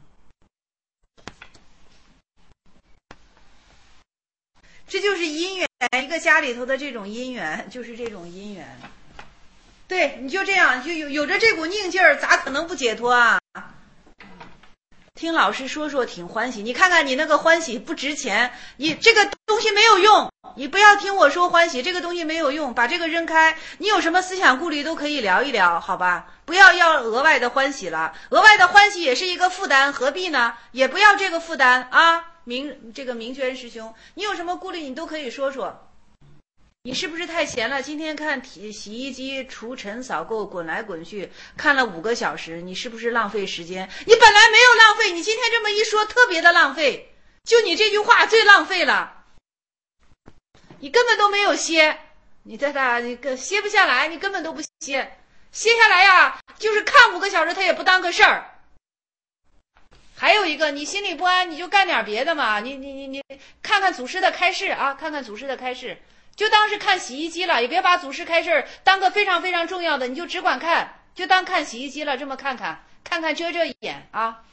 这就是因缘，一个家里头的这种因缘，就是这种因缘。对，你就这样，就有着这股拧劲儿，咋可能不解脱啊？听老师说挺欢喜，你看看你那个欢喜不值钱，你这个东西没有用，你不要听我说欢喜，这个东西没有用，把这个扔开。你有什么思想顾虑都可以聊一聊，好吧？不要额外的欢喜了，额外的欢喜也是一个负担，何必呢？也不要这个负担啊。明娟师兄，你有什么顾虑你都可以说说。你是不是太闲了？今天看洗衣机除尘扫垢滚来滚去，看了5个小时，你是不是浪费时间？你本来没有浪费，你今天这么一说特别的浪费，就你这句话最浪费了。你根本都没有歇，你歇不下来，你根本都不歇下来呀，就是看5个小时他也不当个事儿。 有一个，你心里不安，你就干点别的嘛。你看看祖师的开示啊，看看祖师的开示，就当是看洗衣机了，也别把祖师开示当个非常非常重要的，你就只管看，就当看洗衣机了，这么看看遮眼啊。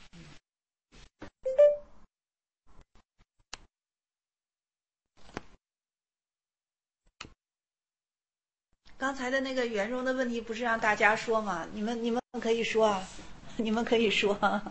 刚才的那个圆融的问题不是让大家说吗？你们可以说啊，你们可以说啊。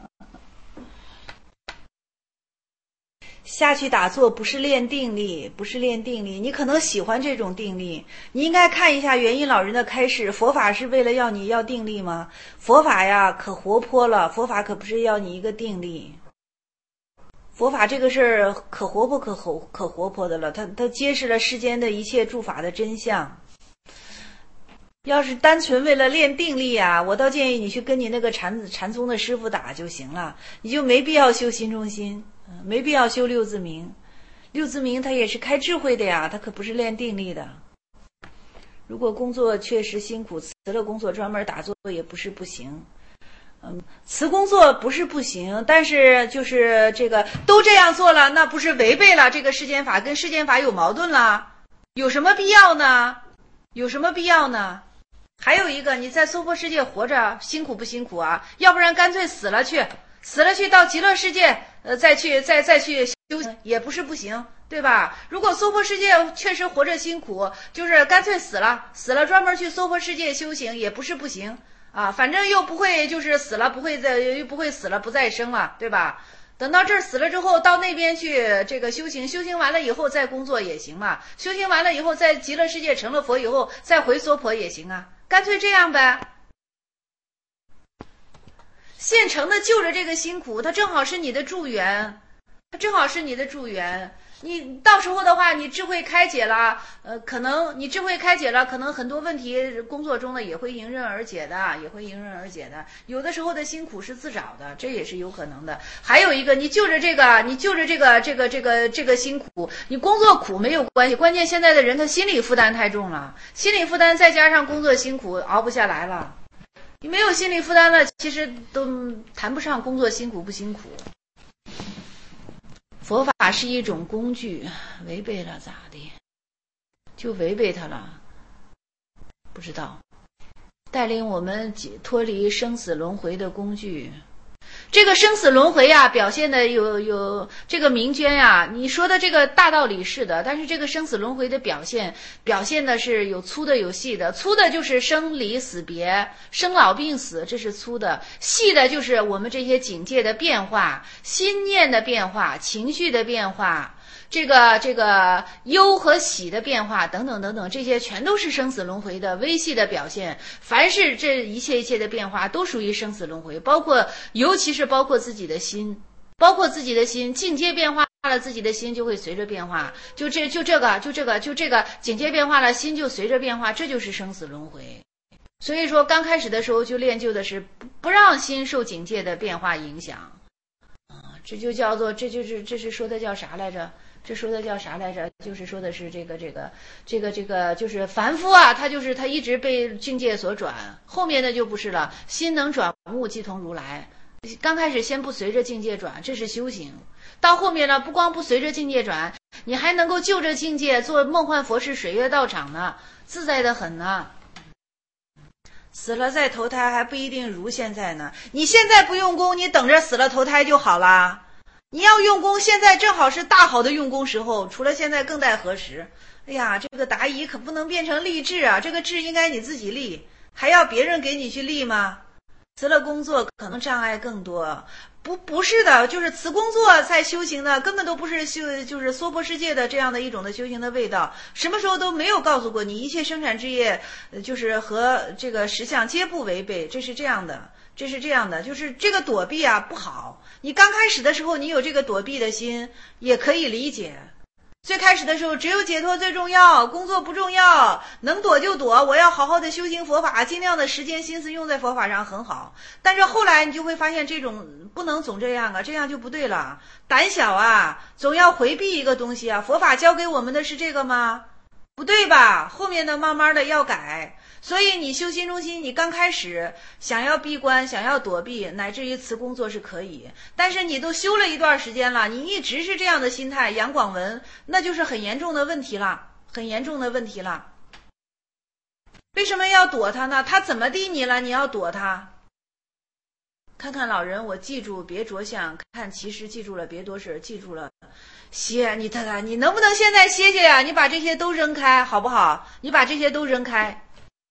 下去打坐不是练定力，不是练定力。你可能喜欢这种定力，你应该看一下元音老人的开示。佛法是为了要你要定力吗？佛法呀可活泼了，佛法可不是要你一个定力。佛法这个事儿可活泼的了，它揭示了世间的一切诸法的真相。要是单纯为了练定力啊，我倒建议你去跟你那个禅宗的师傅打就行了，你就没必要修心中心，没必要修六字明。六字明它也是开智慧的呀，它可不是练定力的。如果工作确实辛苦，辞了工作专门打坐也不是不行。辞工作不是不行，但是就是这个都这样做了，那不是违背了这个世间法，跟世间法有矛盾了？有什么必要呢？有什么必要呢？还有一个，你在娑婆世界活着辛苦不辛苦啊？要不然干脆死了去到极乐世界，再去修行也不是不行，对吧？如果娑婆世界确实活着辛苦，就是干脆死了专门去娑婆世界修行也不是不行啊。反正又不会就是死了又不会死了不再生了，对吧？等到这儿死了之后，到那边去这个修行完了以后再工作也行嘛。修行完了以后，在极乐世界成了佛以后，再回娑婆也行啊。干脆这样呗。现成的就着这个辛苦，它正好是你的助缘，你到时候的话，你智慧开解了，可能很多问题工作中呢也会迎刃而解的，有的时候的辛苦是自找的，这也是有可能的。还有一个，你就着这个辛苦，你工作苦没有关系，关键现在的人他心理负担太重了，心理负担再加上工作辛苦，熬不下来了。你没有心理负担了，其实都谈不上工作辛苦不辛苦。佛法是一种工具，违背了咋的？就违背它了，不知道。带领我们脱离生死轮回的工具。这个生死轮回呀，表现的有这个明娟呀，你说的这个大道理是的，但是这个生死轮回的表现的是有粗的有细的。粗的就是生离死别，生老病死，这是粗的；细的就是我们这些境界的变化、心念的变化、情绪的变化。这个忧和喜的变化等等等等，这些全都是生死轮回的微细的表现。凡是这一切的变化都属于生死轮回，尤其是包括自己的心，境界变化了，自己的心就会随着变化。就这个境界变化了，心就随着变化，这就是生死轮回。所以说刚开始的时候就练就的是不让心受境界的变化影响。这是说的叫啥来着？就是说的是这个就是凡夫啊，他一直被境界所转，后面的就不是了。心能转物，即同如来。刚开始先不随着境界转，这是修行。到后面呢，不光不随着境界转，你还能够就着境界做梦幻佛事、水月道场呢，自在的很呢。死了再投胎还不一定如现在呢。你现在不用功，你等着死了投胎就好啦。你要用功，现在正好是大好的用功时候，除了现在更待何时？哎呀，这个答疑可不能变成立志啊，这个志应该你自己立，还要别人给你去立吗？辞了工作可能障碍更多。不是的，就是辞工作在修行的，根本都不是就是娑婆世界的这样的一种的修行的味道。什么时候都没有告诉过你，一切生产之业，就是和这个实相皆不违背，这是这样的，就是这个躲避啊不好。你刚开始的时候，你有这个躲避的心，也可以理解。最开始的时候，只有解脱最重要，工作不重要，能躲就躲。我要好好的修行佛法，尽量的时间心思用在佛法上很好。但是后来你就会发现，这种不能总这样啊，这样就不对了。胆小啊，总要回避一个东西啊。佛法教给我们的是这个吗？ 不对吧？后面的慢慢的要改。所以你修心中心，你刚开始想要闭关，想要躲避，乃至于辞工作是可以，但是你都修了一段时间了，你一直是这样的心态，杨广文，那就是很严重的问题了，很严重的问题了。为什么要躲他呢？他怎么地你了？你要躲他？看看老人，我记住，别着相；看其实记住了，别多事，记住了。歇，你能不能现在歇歇呀？你把这些都扔开，好不好？你把这些都扔开。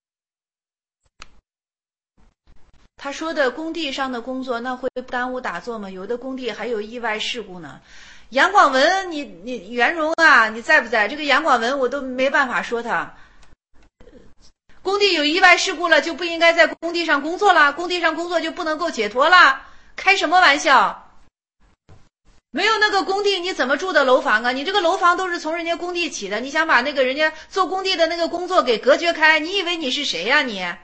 他说的工地上的工作，那会耽误打坐吗？有的工地还有意外事故呢。杨广文，你袁荣啊，你在不在？这个杨广文我都没办法说他。工地有意外事故了，就不应该在工地上工作了，工地上工作就不能够解脱了？开什么玩笑？没有那个工地，你怎么住的楼房啊？你这个楼房都是从人家工地起的，你想把那个人家做工地的那个工作给隔绝开？你以为你是谁呀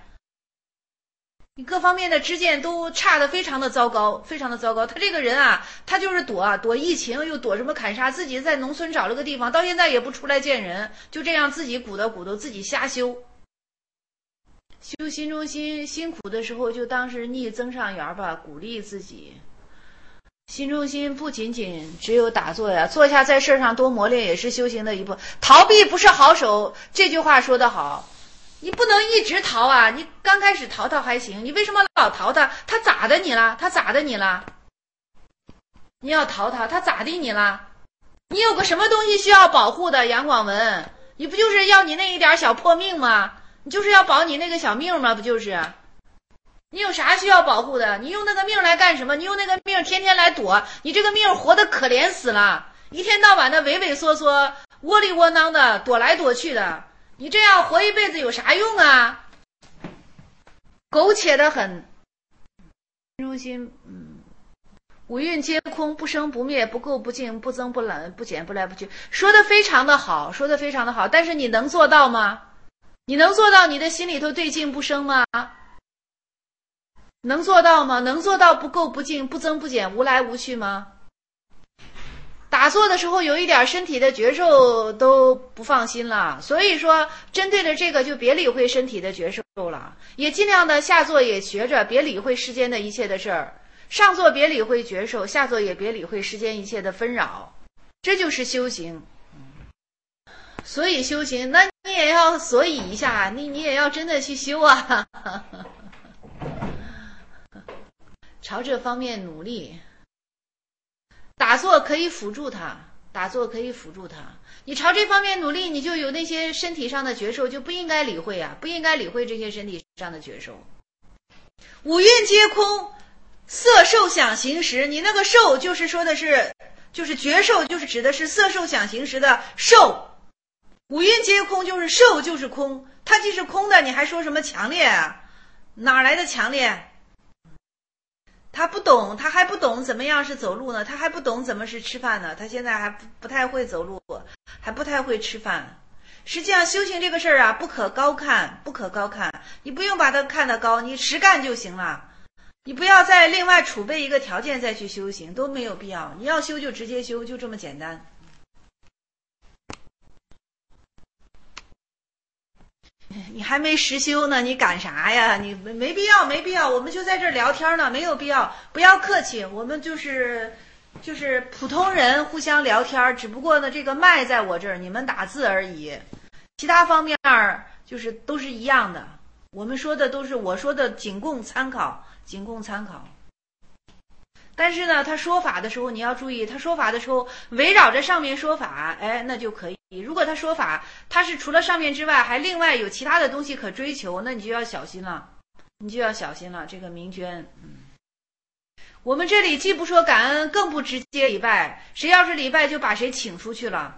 你各方面的知见都差得非常的糟糕，非常的糟糕。他这个人啊，他就是躲疫情，又躲什么砍杀，自己在农村找了个地方，到现在也不出来见人，就这样自己鼓捣，自己瞎修。修心中心，辛苦的时候就当是逆增上缘吧，鼓励自己。心中心不仅仅只有打坐呀，坐下在事上多磨练也是修行的一步。逃避不是好手，这句话说得好。你不能一直逃啊！你刚开始逃还行，你为什么老逃他？他咋的你了？他咋的你了？你要逃他咋的你了？你有个什么东西需要保护的？杨广文，你不就是要你那一点小破命吗？你就是要保你那个小命吗？不就是？你有啥需要保护的？你用那个命来干什么？你用那个命天天来躲，你这个命活得可怜死了，一天到晚的畏畏缩缩，窝里窝囊的，躲来躲去的。你这样活一辈子有啥用啊？苟且的很。中心，五蕴皆空，不生不灭，不垢不净，不增不懒，不减不来不去，说的非常的好，说的非常的好。但是你能做到吗？你能做到你的心里头对境不生吗？能做到吗？能做到不垢不净，不增不减，无来无去吗？打坐的时候有一点身体的觉受都不放心了，所以说针对的这个就别理会身体的觉受了，也尽量的下坐也学着别理会世间的一切的事儿，上坐别理会觉受，下坐也别理会世间一切的纷扰，这就是修行。所以修行，那你也要所以一下，你也要真的去修啊，朝这方面努力。打坐可以辅助他，打坐可以辅助他。你朝这方面努力，你就有那些身体上的觉受，就不应该理会啊，不应该理会这些身体上的觉受。五蕴皆空，色受想行识，你那个受就是说的是，就是觉受，就是指的是色受想行识的受。五蕴皆空就是受就是空，它既是空的，你还说什么强烈啊？哪来的强烈？他不懂，他还不懂怎么样是走路呢，他还不懂怎么是吃饭呢，他现在还不太会走路，还不太会吃饭。实际上修行这个事儿啊，不可高看，不可高看，你不用把它看得高，你实干就行了，你不要再另外储备一个条件再去修行，都没有必要，你要修就直接修，就这么简单。你还没实修呢，你赶啥呀？你没必要，没必要，我们就在这儿聊天呢，没有必要，不要客气，我们就是普通人互相聊天，只不过呢这个麦在我这儿，你们打字而已，其他方面就是都是一样的，我们说的都是我说的，仅供参考，仅供参考。但是呢，他说法的时候你要注意，他说法的时候围绕着上面说法，哎，那就可以。如果他说法他是除了上面之外还另外有其他的东西可追求，那你就要小心了，你就要小心了。这个明娟，我们这里既不说感恩，更不直接礼拜，谁要是礼拜就把谁请出去了，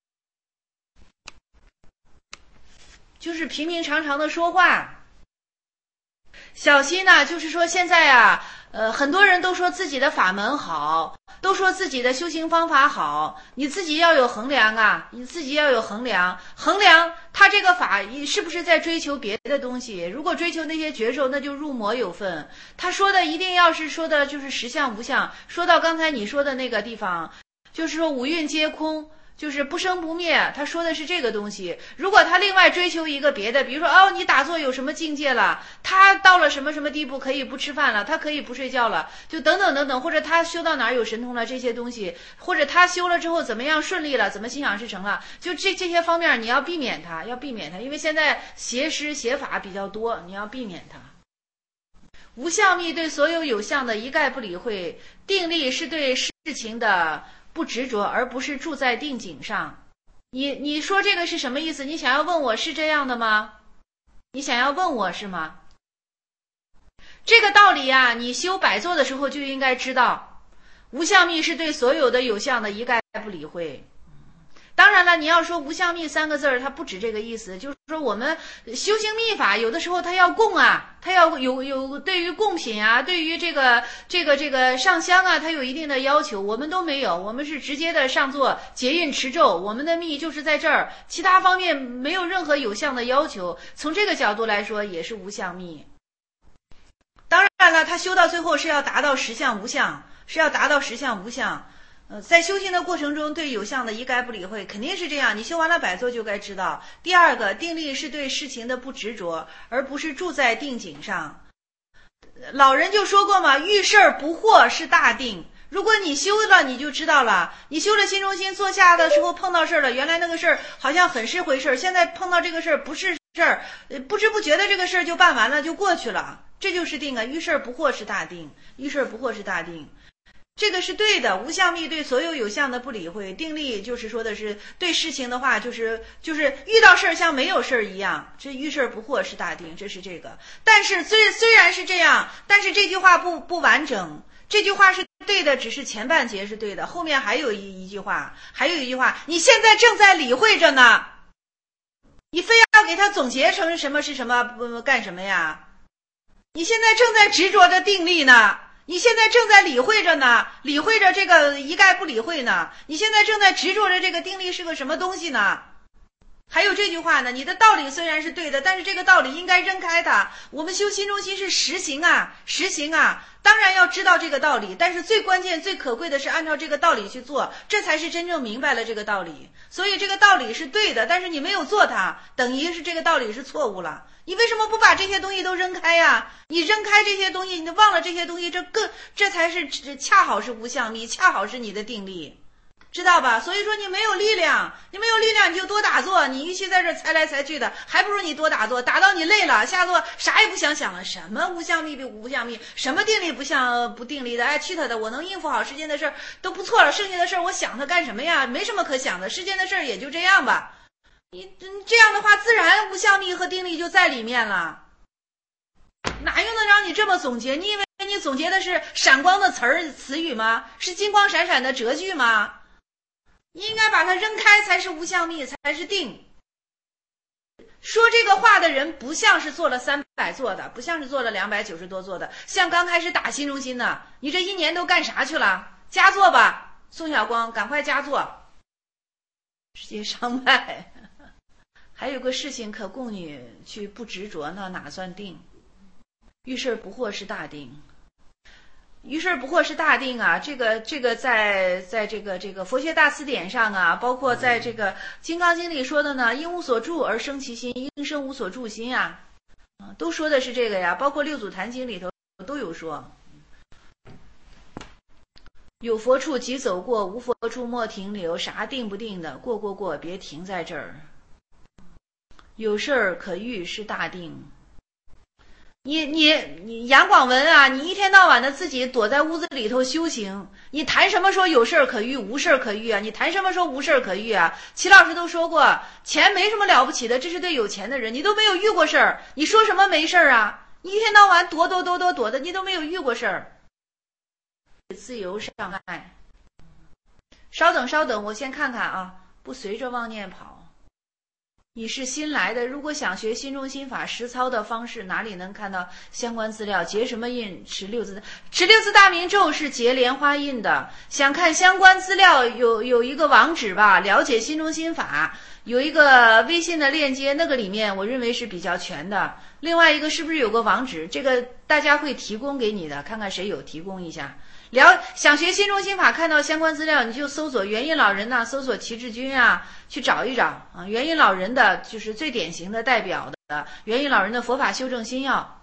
就是平平常常的说话。小心呢，就是说现在啊，很多人都说自己的法门好，都说自己的修行方法好，你自己要有衡量啊，你自己要有衡量，衡量他这个法是不是在追求别的东西。如果追求那些觉受，那就入魔有份。他说的一定要是说的就是实相无相，说到刚才你说的那个地方，就是说五蕴皆空， 就是不生不灭，他说的是这个东西。如果他另外追求一个别的，比如说哦，你打坐有什么境界了，他到了什么什么地步可以不吃饭了，他可以不睡觉了，就等等等等，或者他修到哪儿有神通了，这些东西，或者他修了之后怎么样顺利了，怎么心想事成了，就这些方面你要避免它，因为现在邪师邪法比较多，你要避免它。无相密对所有有相的一概不理会，定力是对事情的不执着，而不是住在定境上。你说这个是什么意思？你想要问我是这样的吗？你想要问我是吗？这个道理啊，你修百坐的时候就应该知道，无相密是对所有的有相的一概不理会。当然了，你要说无相密三个字儿，它不止这个意思，就是说我们修行密法，有的时候它要供啊，它要有对于供品啊，对于这个上香啊，它有一定的要求，我们都没有，我们是直接的上座结印持咒，我们的密就是在这儿，其他方面没有任何有相的要求，从这个角度来说也是无相密。当然了，他修到最后是要达到实相无相，在修行的过程中，对有相的一概不理会，肯定是这样。你修完了百坐就该知道。第二个，定力是对事情的不执着，而不是住在定境上。老人就说过嘛，遇事儿不惑是大定。如果你修了，你就知道了。你修了心中心，坐下的时候碰到事儿了，原来那个事儿好像很是回事儿，现在碰到这个事儿不是事儿，不知不觉的这个事儿就办完了，就过去了。这就是定啊，遇事儿不惑是大定，这个是对的。无相密对所有有相的不理会，定力就是说的是对事情的话，就是遇到事儿像没有事儿一样，这遇事儿不惑是大定，这是这个。但是虽然是这样，但是这句话不完整，这句话是对的，只是前半节是对的，后面还有一句话，你现在正在理会着呢，你非要给它总结成什么是什么干什么呀？你现在正在执着着定力呢，你现在正在理会着呢，理会着这个一概不理会呢，你现在正在执着着这个定力是个什么东西呢？还有这句话呢，你的道理虽然是对的，但是这个道理应该扔开它。我们修心中心是实行啊，当然要知道这个道理，但是最关键最可贵的是按照这个道理去做，这才是真正明白了这个道理。所以这个道理是对的，但是你没有做它，等于是这个道理是错误了。你为什么不把这些东西都扔开呀？你扔开这些东西，你忘了这些东西，这才是恰好是无相密，恰好是你的定力，知道吧？所以说你没有力量你就多打坐，你与其在这猜来猜去的，还不如你多打坐，打到你累了，下坐啥也不想想了，什么无相密无相密，什么定力不定力的，哎，去他的，我能应付好世间的事儿都不错了，剩下的事儿我想它干什么呀？没什么可想的，世间的事儿也就这样吧。你这样的话，自然无相密和定力就在里面了，哪用得着你这么总结？你以为你总结的是闪光的词语吗？是金光闪闪的哲句吗？你应该把它扔开，才是无相密，才是定。说这个话的人不像是做了300座的，不像是做了290多座的，像刚开始打心中心的。你这1年都干啥去了？加座吧，宋晓光，赶快加座。直接上麦。还有个事情可供你去不执着呢，哪算定？遇事不惑是大定。遇事不惑是大定啊，这个在这个佛学大辞典上啊，包括在这个金刚经里说的呢，因无所住而生其心，因生无所住心啊，都说的是这个呀，包括六祖坛经里头都有说。有佛处即走过，无佛处莫停留，啥定不定的，过，别停在这儿。有事儿可遇是大定。你杨广文啊，你一天到晚的自己躲在屋子里头修行，你谈什么说有事儿可遇无事儿可遇啊？你谈什么说无事儿可遇啊？齐老师都说过，钱没什么了不起的，这是对有钱的人，你都没有遇过事儿，你说什么没事儿啊？你一天到晚躲的，你都没有遇过事儿。自由上岸。稍等，我先看看啊，不随着妄念跑。你是新来的，如果想学心中心法实操的方式，哪里能看到相关资料？结什么印？持六字大明咒是结莲花印的。想看相关资料，有一个网址吧，了解心中心法，有一个微信的链接，那个里面我认为是比较全的。另外一个是不是有个网址？这个大家会提供给你的，看看谁有提供一下。 想学心中心法，看到相关资料，你就搜索元音老人呐，搜索齐志军啊，去找一找啊。元音老人的就是最典型的代表的元音老人的佛法修正心要。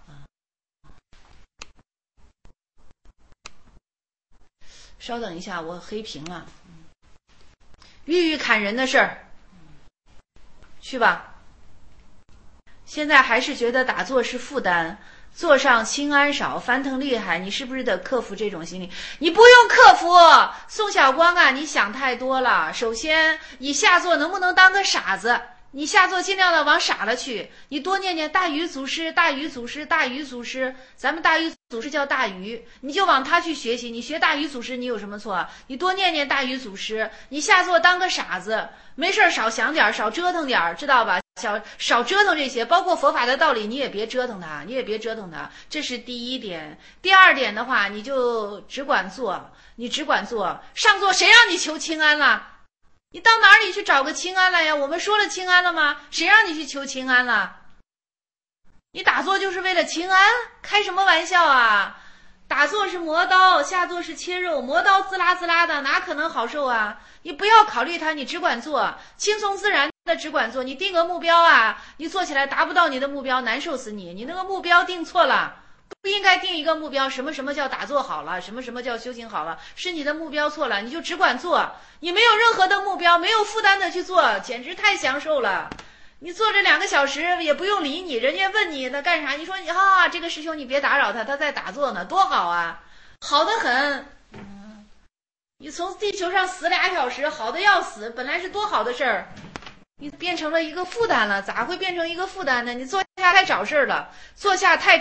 稍等一下，我黑屏了。玉玉砍人的事儿，去吧。现在还是觉得打坐是负担，坐上轻安少，翻腾厉害，你是不是得克服这种心理？你不用克服，宋晓光啊，你想太多了。首先，你下坐能不能当个傻子？你下坐尽量的往傻了去，你多念念大禹祖师，大禹祖师，大禹祖师，咱们大禹祖师叫大禹，你就往他去学习。你学大禹祖师，你有什么错？你多念念大禹祖师，你下坐当个傻子，没事少想点，少折腾点，知道吧？少折腾这些，包括佛法的道理，你也别折腾它，这是第一点。第二点的话，你就只管做，上座谁让你求清安了？你到哪里去找个清安了呀？我们说了清安了吗？谁让你去求清安了？你打坐就是为了清安？开什么玩笑啊！打坐是磨刀，下坐是切肉，磨刀滋啦滋啦的，哪可能好受啊？你不要考虑它，你只管做，轻松自然的只管做。你定个目标啊，你做起来达不到你的目标，难受死你！你那个目标定错了。不应该定一个目标，什么叫打坐好了，什么叫修行好了，是你的目标错了，你就只管做，你没有任何的目标，没有负担的去做，简直太享受了。你坐这2个小时也不用理你，人家问你那干啥，你说这个师兄你别打扰他，他在打坐呢，多好啊，好得很。你从地球上死2小时，好的要死，本来是多好的事儿。你变成了一个负担了，咋会变成一个负担呢？你坐下太找事儿了，坐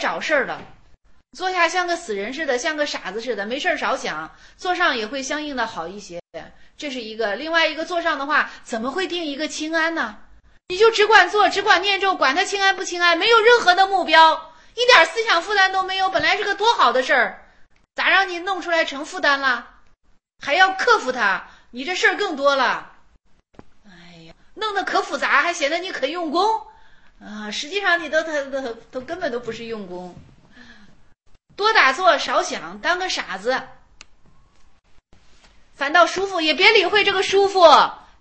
下像个死人似的，像个傻子似的，没事少想，坐上也会相应的好一些。这是一个。另外一个，坐上的话怎么会定一个清安呢？你就只管做，只管念咒，管它清安不清安，没有任何的目标，一点思想负担都没有，本来是个多好的事儿，咋让你弄出来成负担了？还要克服它，你这事儿更多了。哎呀，弄得可复杂，还显得你可用功啊！实际上你都根本都不是用功。多打坐，少想，当个傻子，反倒舒服。也别理会这个舒服，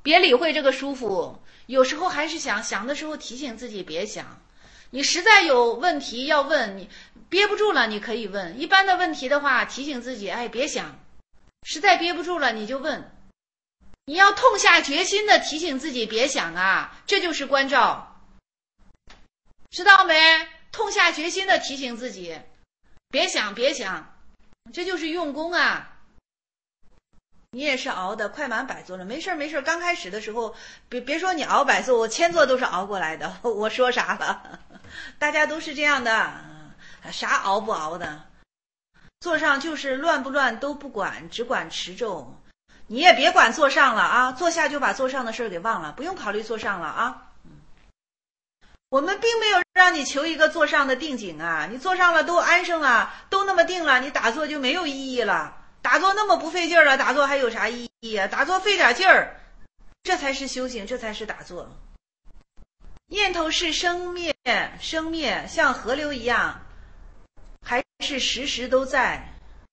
有时候还是想的时候提醒自己别想。你实在有问题要问，你憋不住了你可以问。一般的问题的话，提醒自己别想。实在憋不住了你就问。你要痛下决心的提醒自己别想啊，这就是关照，知道没？痛下决心的提醒自己别想，这就是用功啊。你也是熬的快满100座了，没事。刚开始的时候，别说你熬100座，我1000座都是熬过来的。我说啥了？大家都是这样的，啥熬不熬的？坐上就是乱不乱都不管，只管持咒。你也别管坐上了啊，坐下就把坐上的事儿给忘了，不用考虑坐上了啊。我们并没有让你求一个坐上的定境啊，你坐上了都安生了，都那么定了，你打坐就没有意义了。打坐那么不费劲儿了，打坐还有啥意义啊？打坐费点劲儿，这才是修行，这才是打坐。念头是生灭，像河流一样，还是时时都在。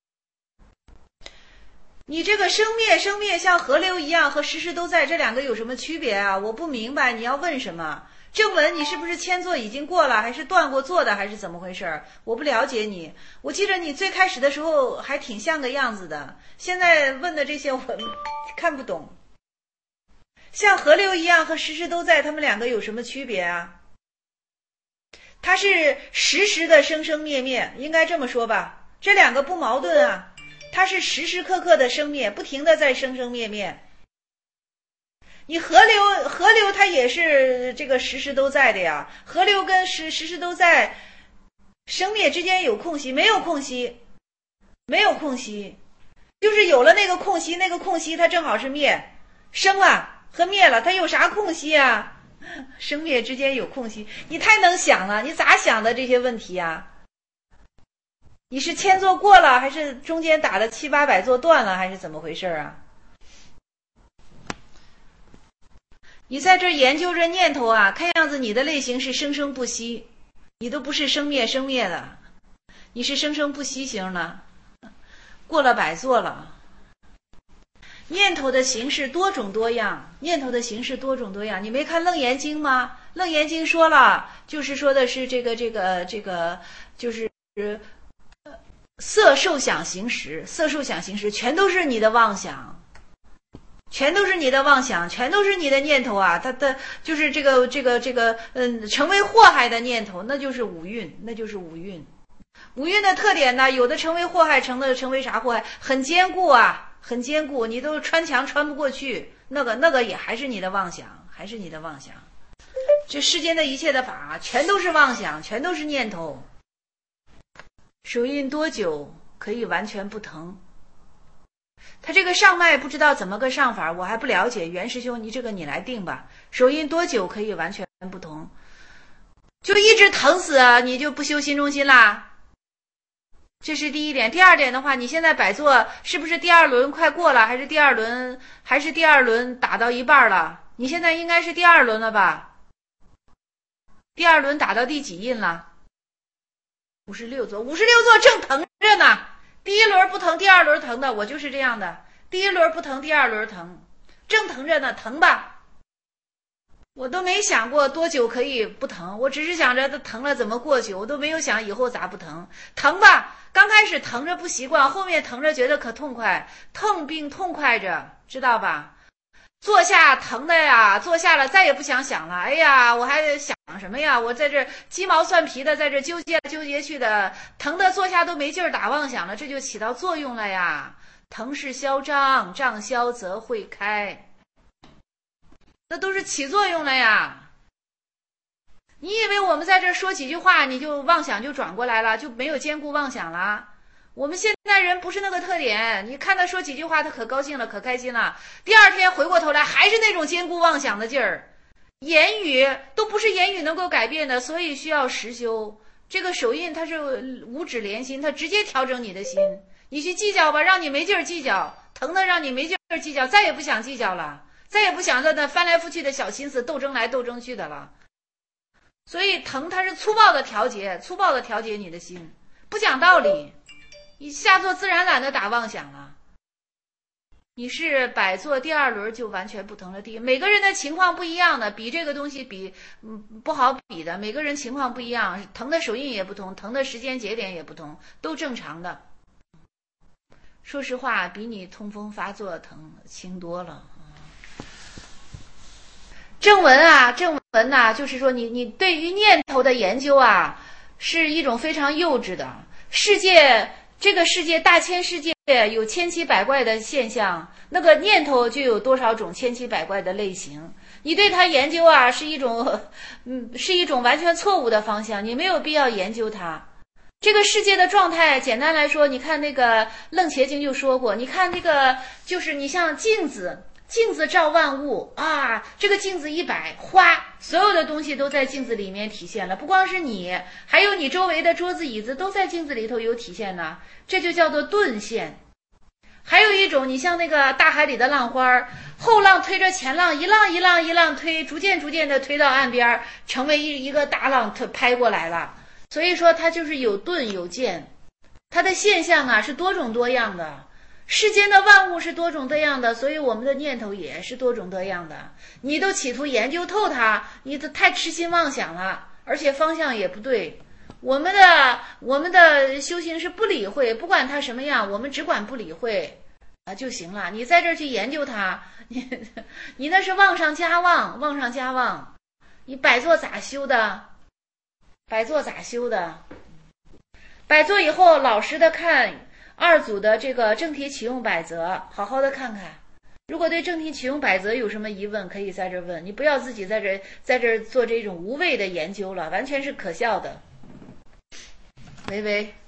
你这个生灭像河流一样和时时都在，这2个有什么区别啊？我不明白你要问什么。正文你是不是1000座已经过了，还是断过座的，还是怎么回事？我不了解你。我记得你最开始的时候还挺像个样子的，现在问的这些我看不懂。像河流一样和时时都在，他们2个有什么区别啊？它是时时的生生灭灭，应该这么说吧，这2个不矛盾啊。它是时时刻刻的生灭，不停的在生生灭灭。你河流它也是这个时时都在的呀，河流跟时时都在，生灭之间有空隙没有空隙？没有空隙，就是有了那个空隙，那个空隙它正好是灭，生了和灭了，它有啥空隙啊？生灭之间有空隙，你太能想了，你咋想的这些问题啊？你是1000座过了，还是中间打了700、800座断了，还是怎么回事啊？你在这研究这念头啊，看样子你的类型是生生不息，你都不是生灭的，你是生生不息型的。 过了百座了。念头的形式多种多样，念头的形式多种多样。你没看《楞严经》吗？《楞严经》说了，就是说的是这个，就是色受想行识，色受想行识全都是你的妄想，全都是你的妄想，全都是你的念头啊！它的就是成为祸害的念头，那就是五蕴，那就是五蕴。五蕴的特点呢，有的成为祸害，成为啥祸害？很坚固啊，很坚固，你都穿墙穿不过去，那个也还是你的妄想，还是你的妄想。这世间的一切的法，全都是妄想，全都是念头。手印多久可以完全不疼？他这个上脉不知道怎么个上法，我还不了解。袁师兄，你来定吧。手印多久可以完全不疼？就一直疼死啊，你就不修心中心啦？这是第一点。第二点的话，你现在摆坐是不是第二轮快过了，还是第二轮打到一半了？你现在应该是第二轮了吧？第二轮打到第几印了？56座，56座正疼着呢。第一轮不疼，第二轮疼的，我就是这样的。第一轮不疼，第二轮疼，正疼着呢，疼吧。我都没想过多久可以不疼，我只是想着疼了怎么过去，我都没有想以后咋不疼。疼吧，刚开始疼着不习惯，后面疼着觉得可痛快，痛并痛快着，知道吧？坐下疼的呀，坐下了再也不想了。哎呀，我还想什么呀？我在这鸡毛蒜皮的在这纠结去的，疼的坐下都没劲儿打妄想了，这就起到作用了呀。疼是消障，障消则慧开。那都是起作用了呀！你以为我们在这说几句话，你就妄想就转过来了，就没有兼顾妄想了？我们现在人不是那个特点，你看他说几句话，他可高兴了，可开心了，第二天回过头来还是那种兼顾妄想的劲儿。言语都不是言语能够改变的，所以需要实修。这个手印它是五指连心，它直接调整你的心。你去计较吧，让你没劲儿计较，疼的让你没劲儿计较，再也不想计较了。再也不想在那翻来覆去的小心思斗争来斗争去的了。所以疼它是粗暴的调节你的心，不讲道理，你下坐自然懒得打妄想了。你是摆坐第二轮就完全不疼了。每个人的情况不一样的，比这个东西不好比的，每个人情况不一样，疼的手印也不同，疼的时间节点也不同，都正常的。说实话，比你痛风发作疼轻多了。正文呐，就是说你对于念头的研究啊，是一种非常幼稚的这个世界大千世界有千奇百怪的现象，那个念头就有多少种千奇百怪的类型。你对它研究啊，是一种完全错误的方向，你没有必要研究它。这个世界的状态，简单来说，你看那个《楞伽经》就说过，你看那个就是你像镜子照万物啊，这个镜子一摆，哗，所有的东西都在镜子里面体现了，不光是你，还有你周围的桌子椅子都在镜子里头有体现呢，这就叫做顿现。还有一种，你像那个大海里的浪花，后浪推着前浪，一浪推，逐渐的推到岸边，成为一个大浪拍过来了。所以说它就是有顿有渐，它的现象啊是多种多样的。世间的万物是多种多样的，所以我们的念头也是多种多样的。你都企图研究透它，你都太痴心妄想了，而且方向也不对。我们的修行是不理会，不管它什么样，我们只管不理会啊就行了。你在这儿去研究它，你那是妄上加妄。你摆坐咋修的？摆坐以后，老实的看二组的这个正题启用百则，好好的看看。如果对正题启用百则有什么疑问，可以在这问，你不要自己在这做这种无谓的研究了，完全是可笑的。喂，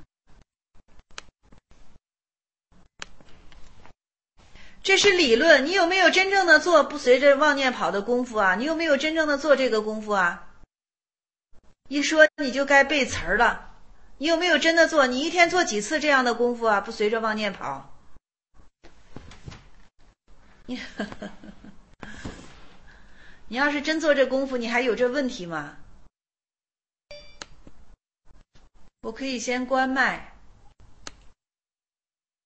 这是理论，你有没有真正的做不随着妄念跑的功夫啊？你有没有真正的做这个功夫啊？一说你就该背词儿了。你有没有真的做？你一天做几次这样的功夫啊？不随着妄念跑。你要是真做这功夫，你还有这问题吗？我可以先关麦。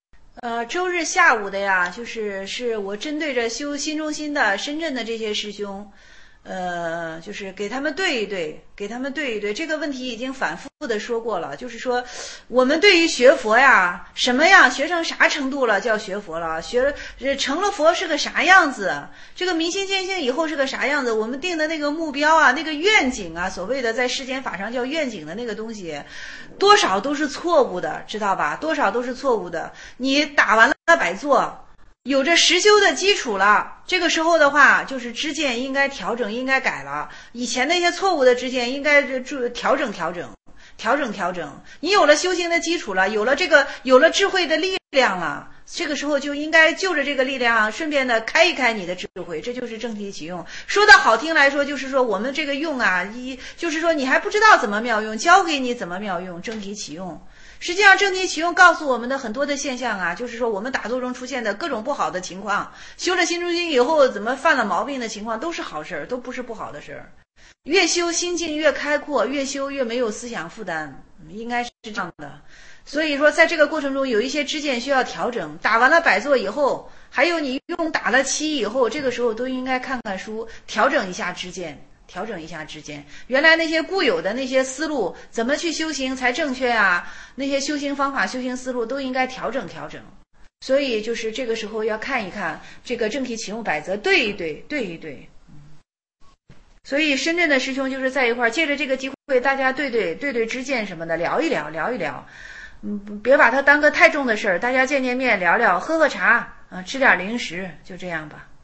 周日下午的呀，是我针对着修新中心的深圳的这些师兄，就是给他们对一对，这个问题已经反复的说过了，就是说我们对于学佛呀，什么样学成啥程度了叫学佛了，成了佛是个啥样子，这个明心见性以后是个啥样子，我们定的那个目标啊，那个愿景啊，所谓的在世间法上叫愿景的那个东西，多少都是错误的，知道吧？多少都是错误的。你打完了摆坐，有着实修的基础了，这个时候的话，就是知见应该调整，应该改了。以前那些错误的知见应该调整。你有了修行的基础了，有了智慧的力量了，这个时候就应该就着这个力量，顺便的开一开你的智慧，这就是正体启用。说的好听来说，就是说我们这个用啊，就是说你还不知道怎么妙用，教给你怎么妙用，正体启用。实际上正体启用告诉我们的很多的现象啊，就是说我们打坐中出现的各种不好的情况，修了新中心以后怎么犯了毛病的情况，都是好事，都不是不好的事。越修心境越开阔，越修越没有思想负担，应该是这样的。所以说在这个过程中有一些知见需要调整，打完了摆坐以后，还有你用打了七以后，这个时候都应该看看书，调整一下知见。原来那些固有的那些思路怎么去修行才正确啊，那些修行方法修行思路都应该调整。所以就是这个时候要看一看这个正体启用百则，对一对。所以深圳的师兄就是在一块儿，借着这个机会大家对知见什么的聊一聊，别把它当个太重的事儿，大家见面聊聊，喝喝茶啊，吃点零食，就这样吧。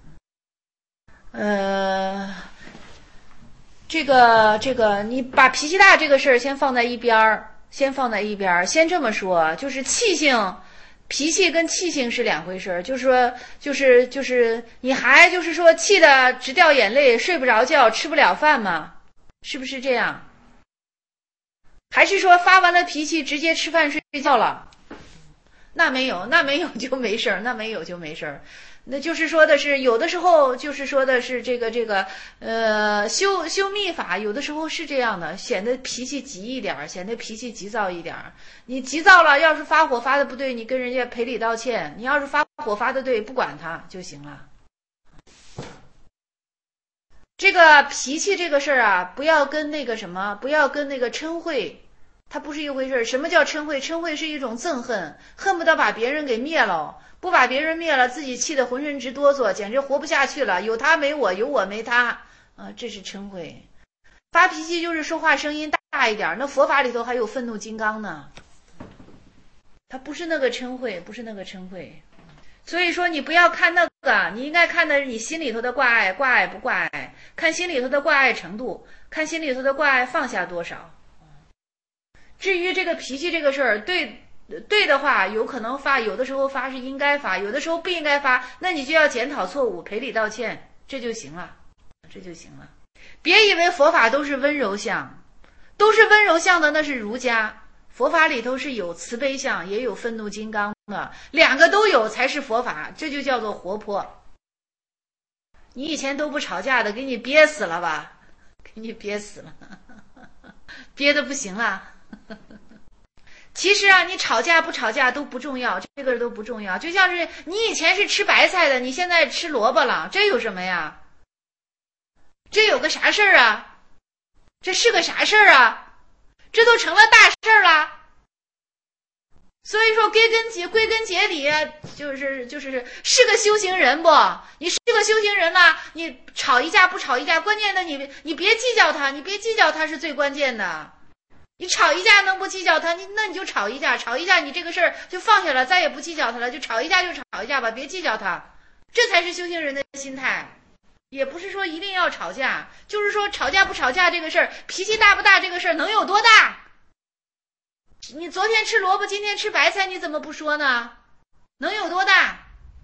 这个你把脾气大这个事儿先放在一边儿，先这么说，就是气性。脾气跟气性是两回事，就是说，就是你还就是说气的直掉眼泪，睡不着觉，吃不了饭吗？是不是这样？还是说发完了脾气直接吃饭睡觉了？那没有就没事儿，那就是说的是，有的时候就是说的是这个修密法，有的时候是这样的，显得脾气急一点，显得脾气急躁一点。你急躁了，要是发火发的不对，你跟人家赔礼道歉；你要是发火发的对，不管他就行了。这个脾气这个事儿啊，不要跟那个嗔恚，它不是一回事。什么叫嗔恚？嗔恚是一种憎恨，恨不得把别人给灭了。不把别人灭了，自己气得浑身直哆嗦，简直活不下去了。有他没我，有我没他，这是嗔恚。发脾气就是说话声音大一点，那佛法里头还有愤怒金刚呢。他不是那个嗔恚，所以说你不要看那个，你应该看的是你心里头的挂碍不挂碍，看心里头的挂碍程度，看心里头的挂碍放下多少。至于这个脾气这个事儿，对的话，有可能发，有的时候发是应该发，有的时候不应该发，那你就要检讨错误，赔礼道歉，这就行了。别以为佛法都是温柔相，的那是儒家，佛法里头是有慈悲相，也有愤怒金刚的，两个都有才是佛法，这就叫做活泼。你以前都不吵架的，给你憋死了吧？憋得不行了。其实啊，你吵架不吵架都不重要，这个都不重要。就像是你以前是吃白菜的，你现在吃萝卜了，这有什么呀？这有个啥事儿啊？这是个啥事儿啊？这都成了大事儿了。所以说归根结底，就是个修行人不？你是个修行人了，你吵一架不吵一架，关键的你别计较它是最关键的。你吵一架能不计较它，那你就吵一架，你这个事儿就放下了，再也不计较它了，就吵一架吧，别计较它，这才是修行人的心态。也不是说一定要吵架，就是说吵架不吵架这个事儿，脾气大不大这个事儿能有多大？你昨天吃萝卜，今天吃白菜，你怎么不说呢？能有多大？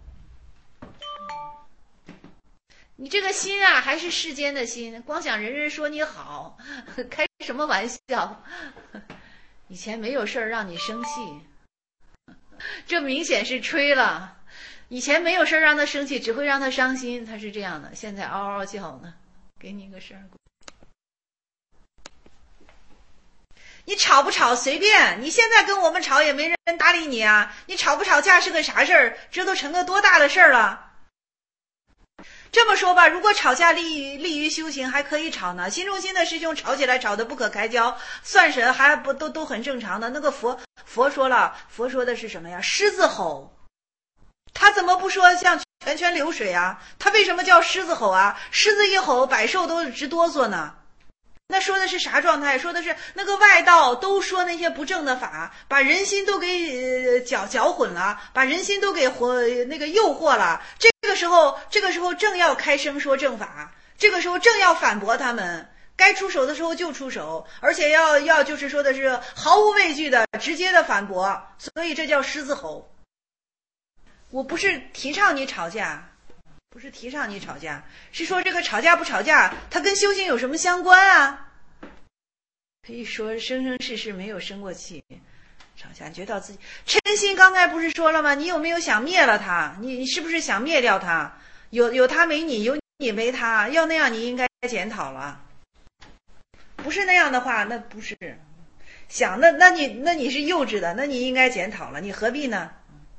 你这个心啊，还是世间的心，光想人人说你好，开什么玩笑？以前没有事儿让你生气，这明显是吹了。以前没有事儿让他生气，只会让他伤心，他是这样的。现在嗷嗷叫呢，给你个事儿。 你吵不吵随便，你现在跟我们吵也没人搭理你啊，你吵不吵架是个啥事儿？这都成个多大的事儿了。这么说吧，如果吵架利于修行，还可以吵呢。新中心的师兄吵起来吵得不可开交，算神还不都很正常的。那个佛说了，佛说的是什么呀？狮子吼，他怎么不说像泉泉流水啊？他为什么叫狮子吼啊？狮子一吼，百兽都直哆嗦呢。那说的是啥状态？说的是那个外道都说那些不正的法，把人心都给搅混了，把人心都给那个诱惑了。这个时候正要开声说正法，这个时候正要反驳他们，该出手的时候就出手，而且要就是说的是毫无畏惧的直接的反驳，所以这叫狮子吼。我不是提倡你吵架，不是提倡你吵架，是说这个吵架不吵架，它跟修行有什么相关啊？可以说生世没有生过气，吵架觉得自己嗔心。刚才不是说了吗？你有没有想灭了他？你是不是想灭掉他？有他没你，有你没他，要那样你应该检讨了。不是那样的话，那不是想那你是幼稚的，那你应该检讨了，你何必呢？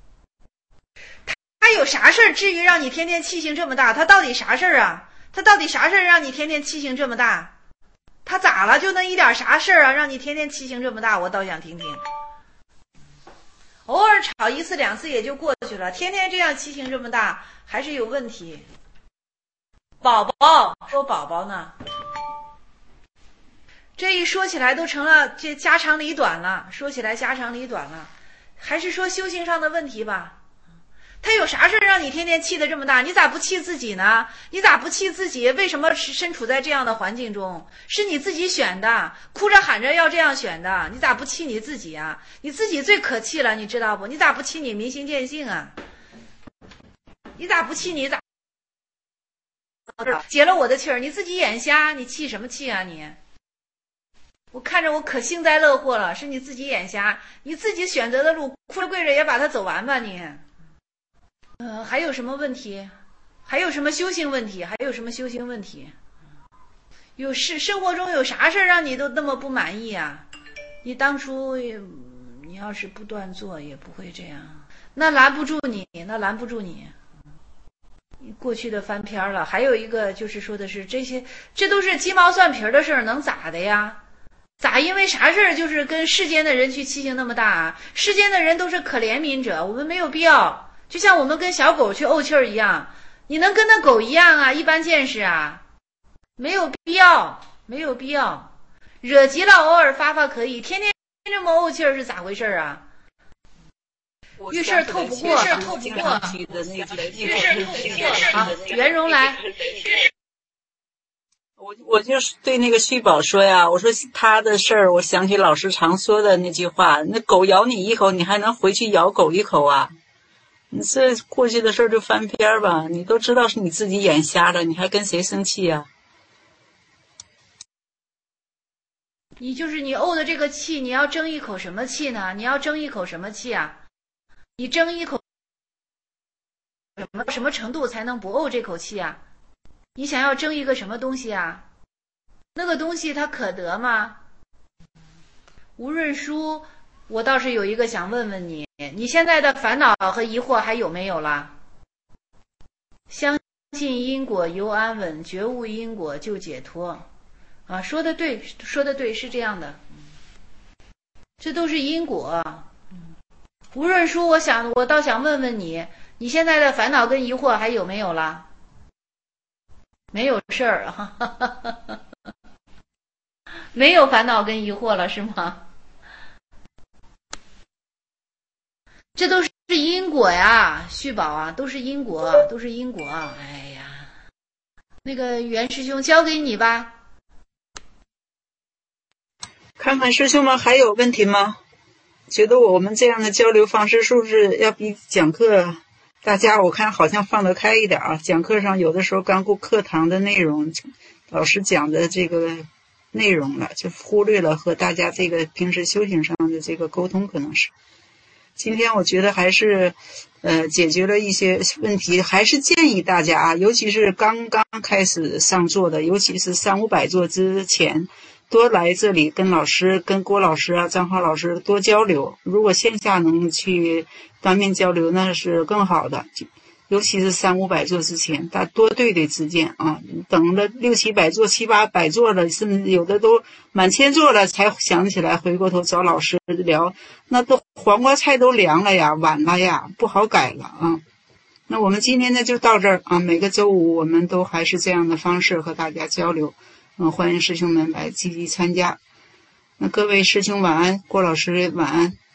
他有啥事儿至于让你天天气性这么大？他到底啥事儿啊？他到底啥事儿让你天天气性这么大？他咋了？就那一点啥事儿啊，让你天天气性这么大？我倒想听听。偶尔吵一次两次也就过去了，天天这样气性这么大，还是有问题。宝宝说宝宝呢，这一说起来都成了这家长里短了，说起来家长里短了，还是说修行上的问题吧。他有啥事让你天天气得这么大？你咋不气自己呢？你咋不气自己？为什么身处在这样的环境中？是你自己选的，哭着喊着要这样选的，你咋不气你自己啊？你自己最可气了，你知道不？你咋不气你明心见性啊？你咋不气你咋解了我的气儿？你自己眼瞎，你气什么气啊你？我看着我可幸灾乐祸了，是你自己眼瞎，你自己选择的路，哭着跪着也把它走完吧你。还有什么问题？还有什么修行问题？还有什么修行问题？生活中有啥事让你都那么不满意啊？你当初你要是不断做也不会这样，那拦不住你，那拦不住你。过去的翻篇了。还有一个就是说的是这都是鸡毛蒜皮的事儿，能咋的呀？咋因为啥事儿就是跟世间的人去气性那么大啊？世间的人都是可怜悯者，我们没有必要。就像我们跟小狗去怄气儿一样，你能跟那狗一样啊？一般见识啊，没有必要，没有必要。惹急了偶尔发可以，天天这么怄气儿是咋回事啊？遇事透不过，袁荣来。 我就是对那个旭宝说呀，我说他的事儿，我想起老师常说的那句话，那狗咬你一口，你还能回去咬狗一口啊？你这过去的事儿就翻篇吧，你都知道是你自己眼瞎了，你还跟谁生气啊？ 你怄的这个气，你要争一口什么气呢？你要争一口什么气啊？你争一口什么程度才能不怄这口气啊？你想要争一个什么东西啊？那个东西它可得吗？吴润书，我倒是有一个想问问你，你现在的烦恼和疑惑还有没有了？相信因果由安稳，觉悟因果就解脱。啊，说的对，说的对，是这样的。这都是因果。吴润书，我倒想问问你，你现在的烦恼跟疑惑还有没有了？没有事儿啊，没有烦恼跟疑惑了是吗？这都是因果呀，旭宝啊，都是因果，都是因果。哎呀，那个袁师兄交给你吧。 看看师兄们还有问题吗？觉得我们这样的交流方式是不是要比讲课大家我看好像放得开一点啊？讲课上有的时候刚顾课堂的内容，老师讲的这个内容了，就忽略了和大家这个平时修行上的这个沟通，可能是。今天我觉得还是解决了一些问题，还是建议大家啊，尤其是刚刚开始上座的，尤其是300-500座之前， 多来这里跟老师、跟郭老师啊、张浩老师多交流。如果线下能去当面交流，那是更好的。尤其是300-500座之前，大家多对对之间啊，等了600-700座、700-800座了，甚至有的都满千座了，才想起来回过头找老师聊，那都黄瓜菜都凉了呀，晚了呀，不好改了啊。那我们今天呢就到这儿啊，每个周五我们都还是这样的方式和大家交流，欢迎师兄们来积极参加。那各位师兄晚安，郭老师晚安。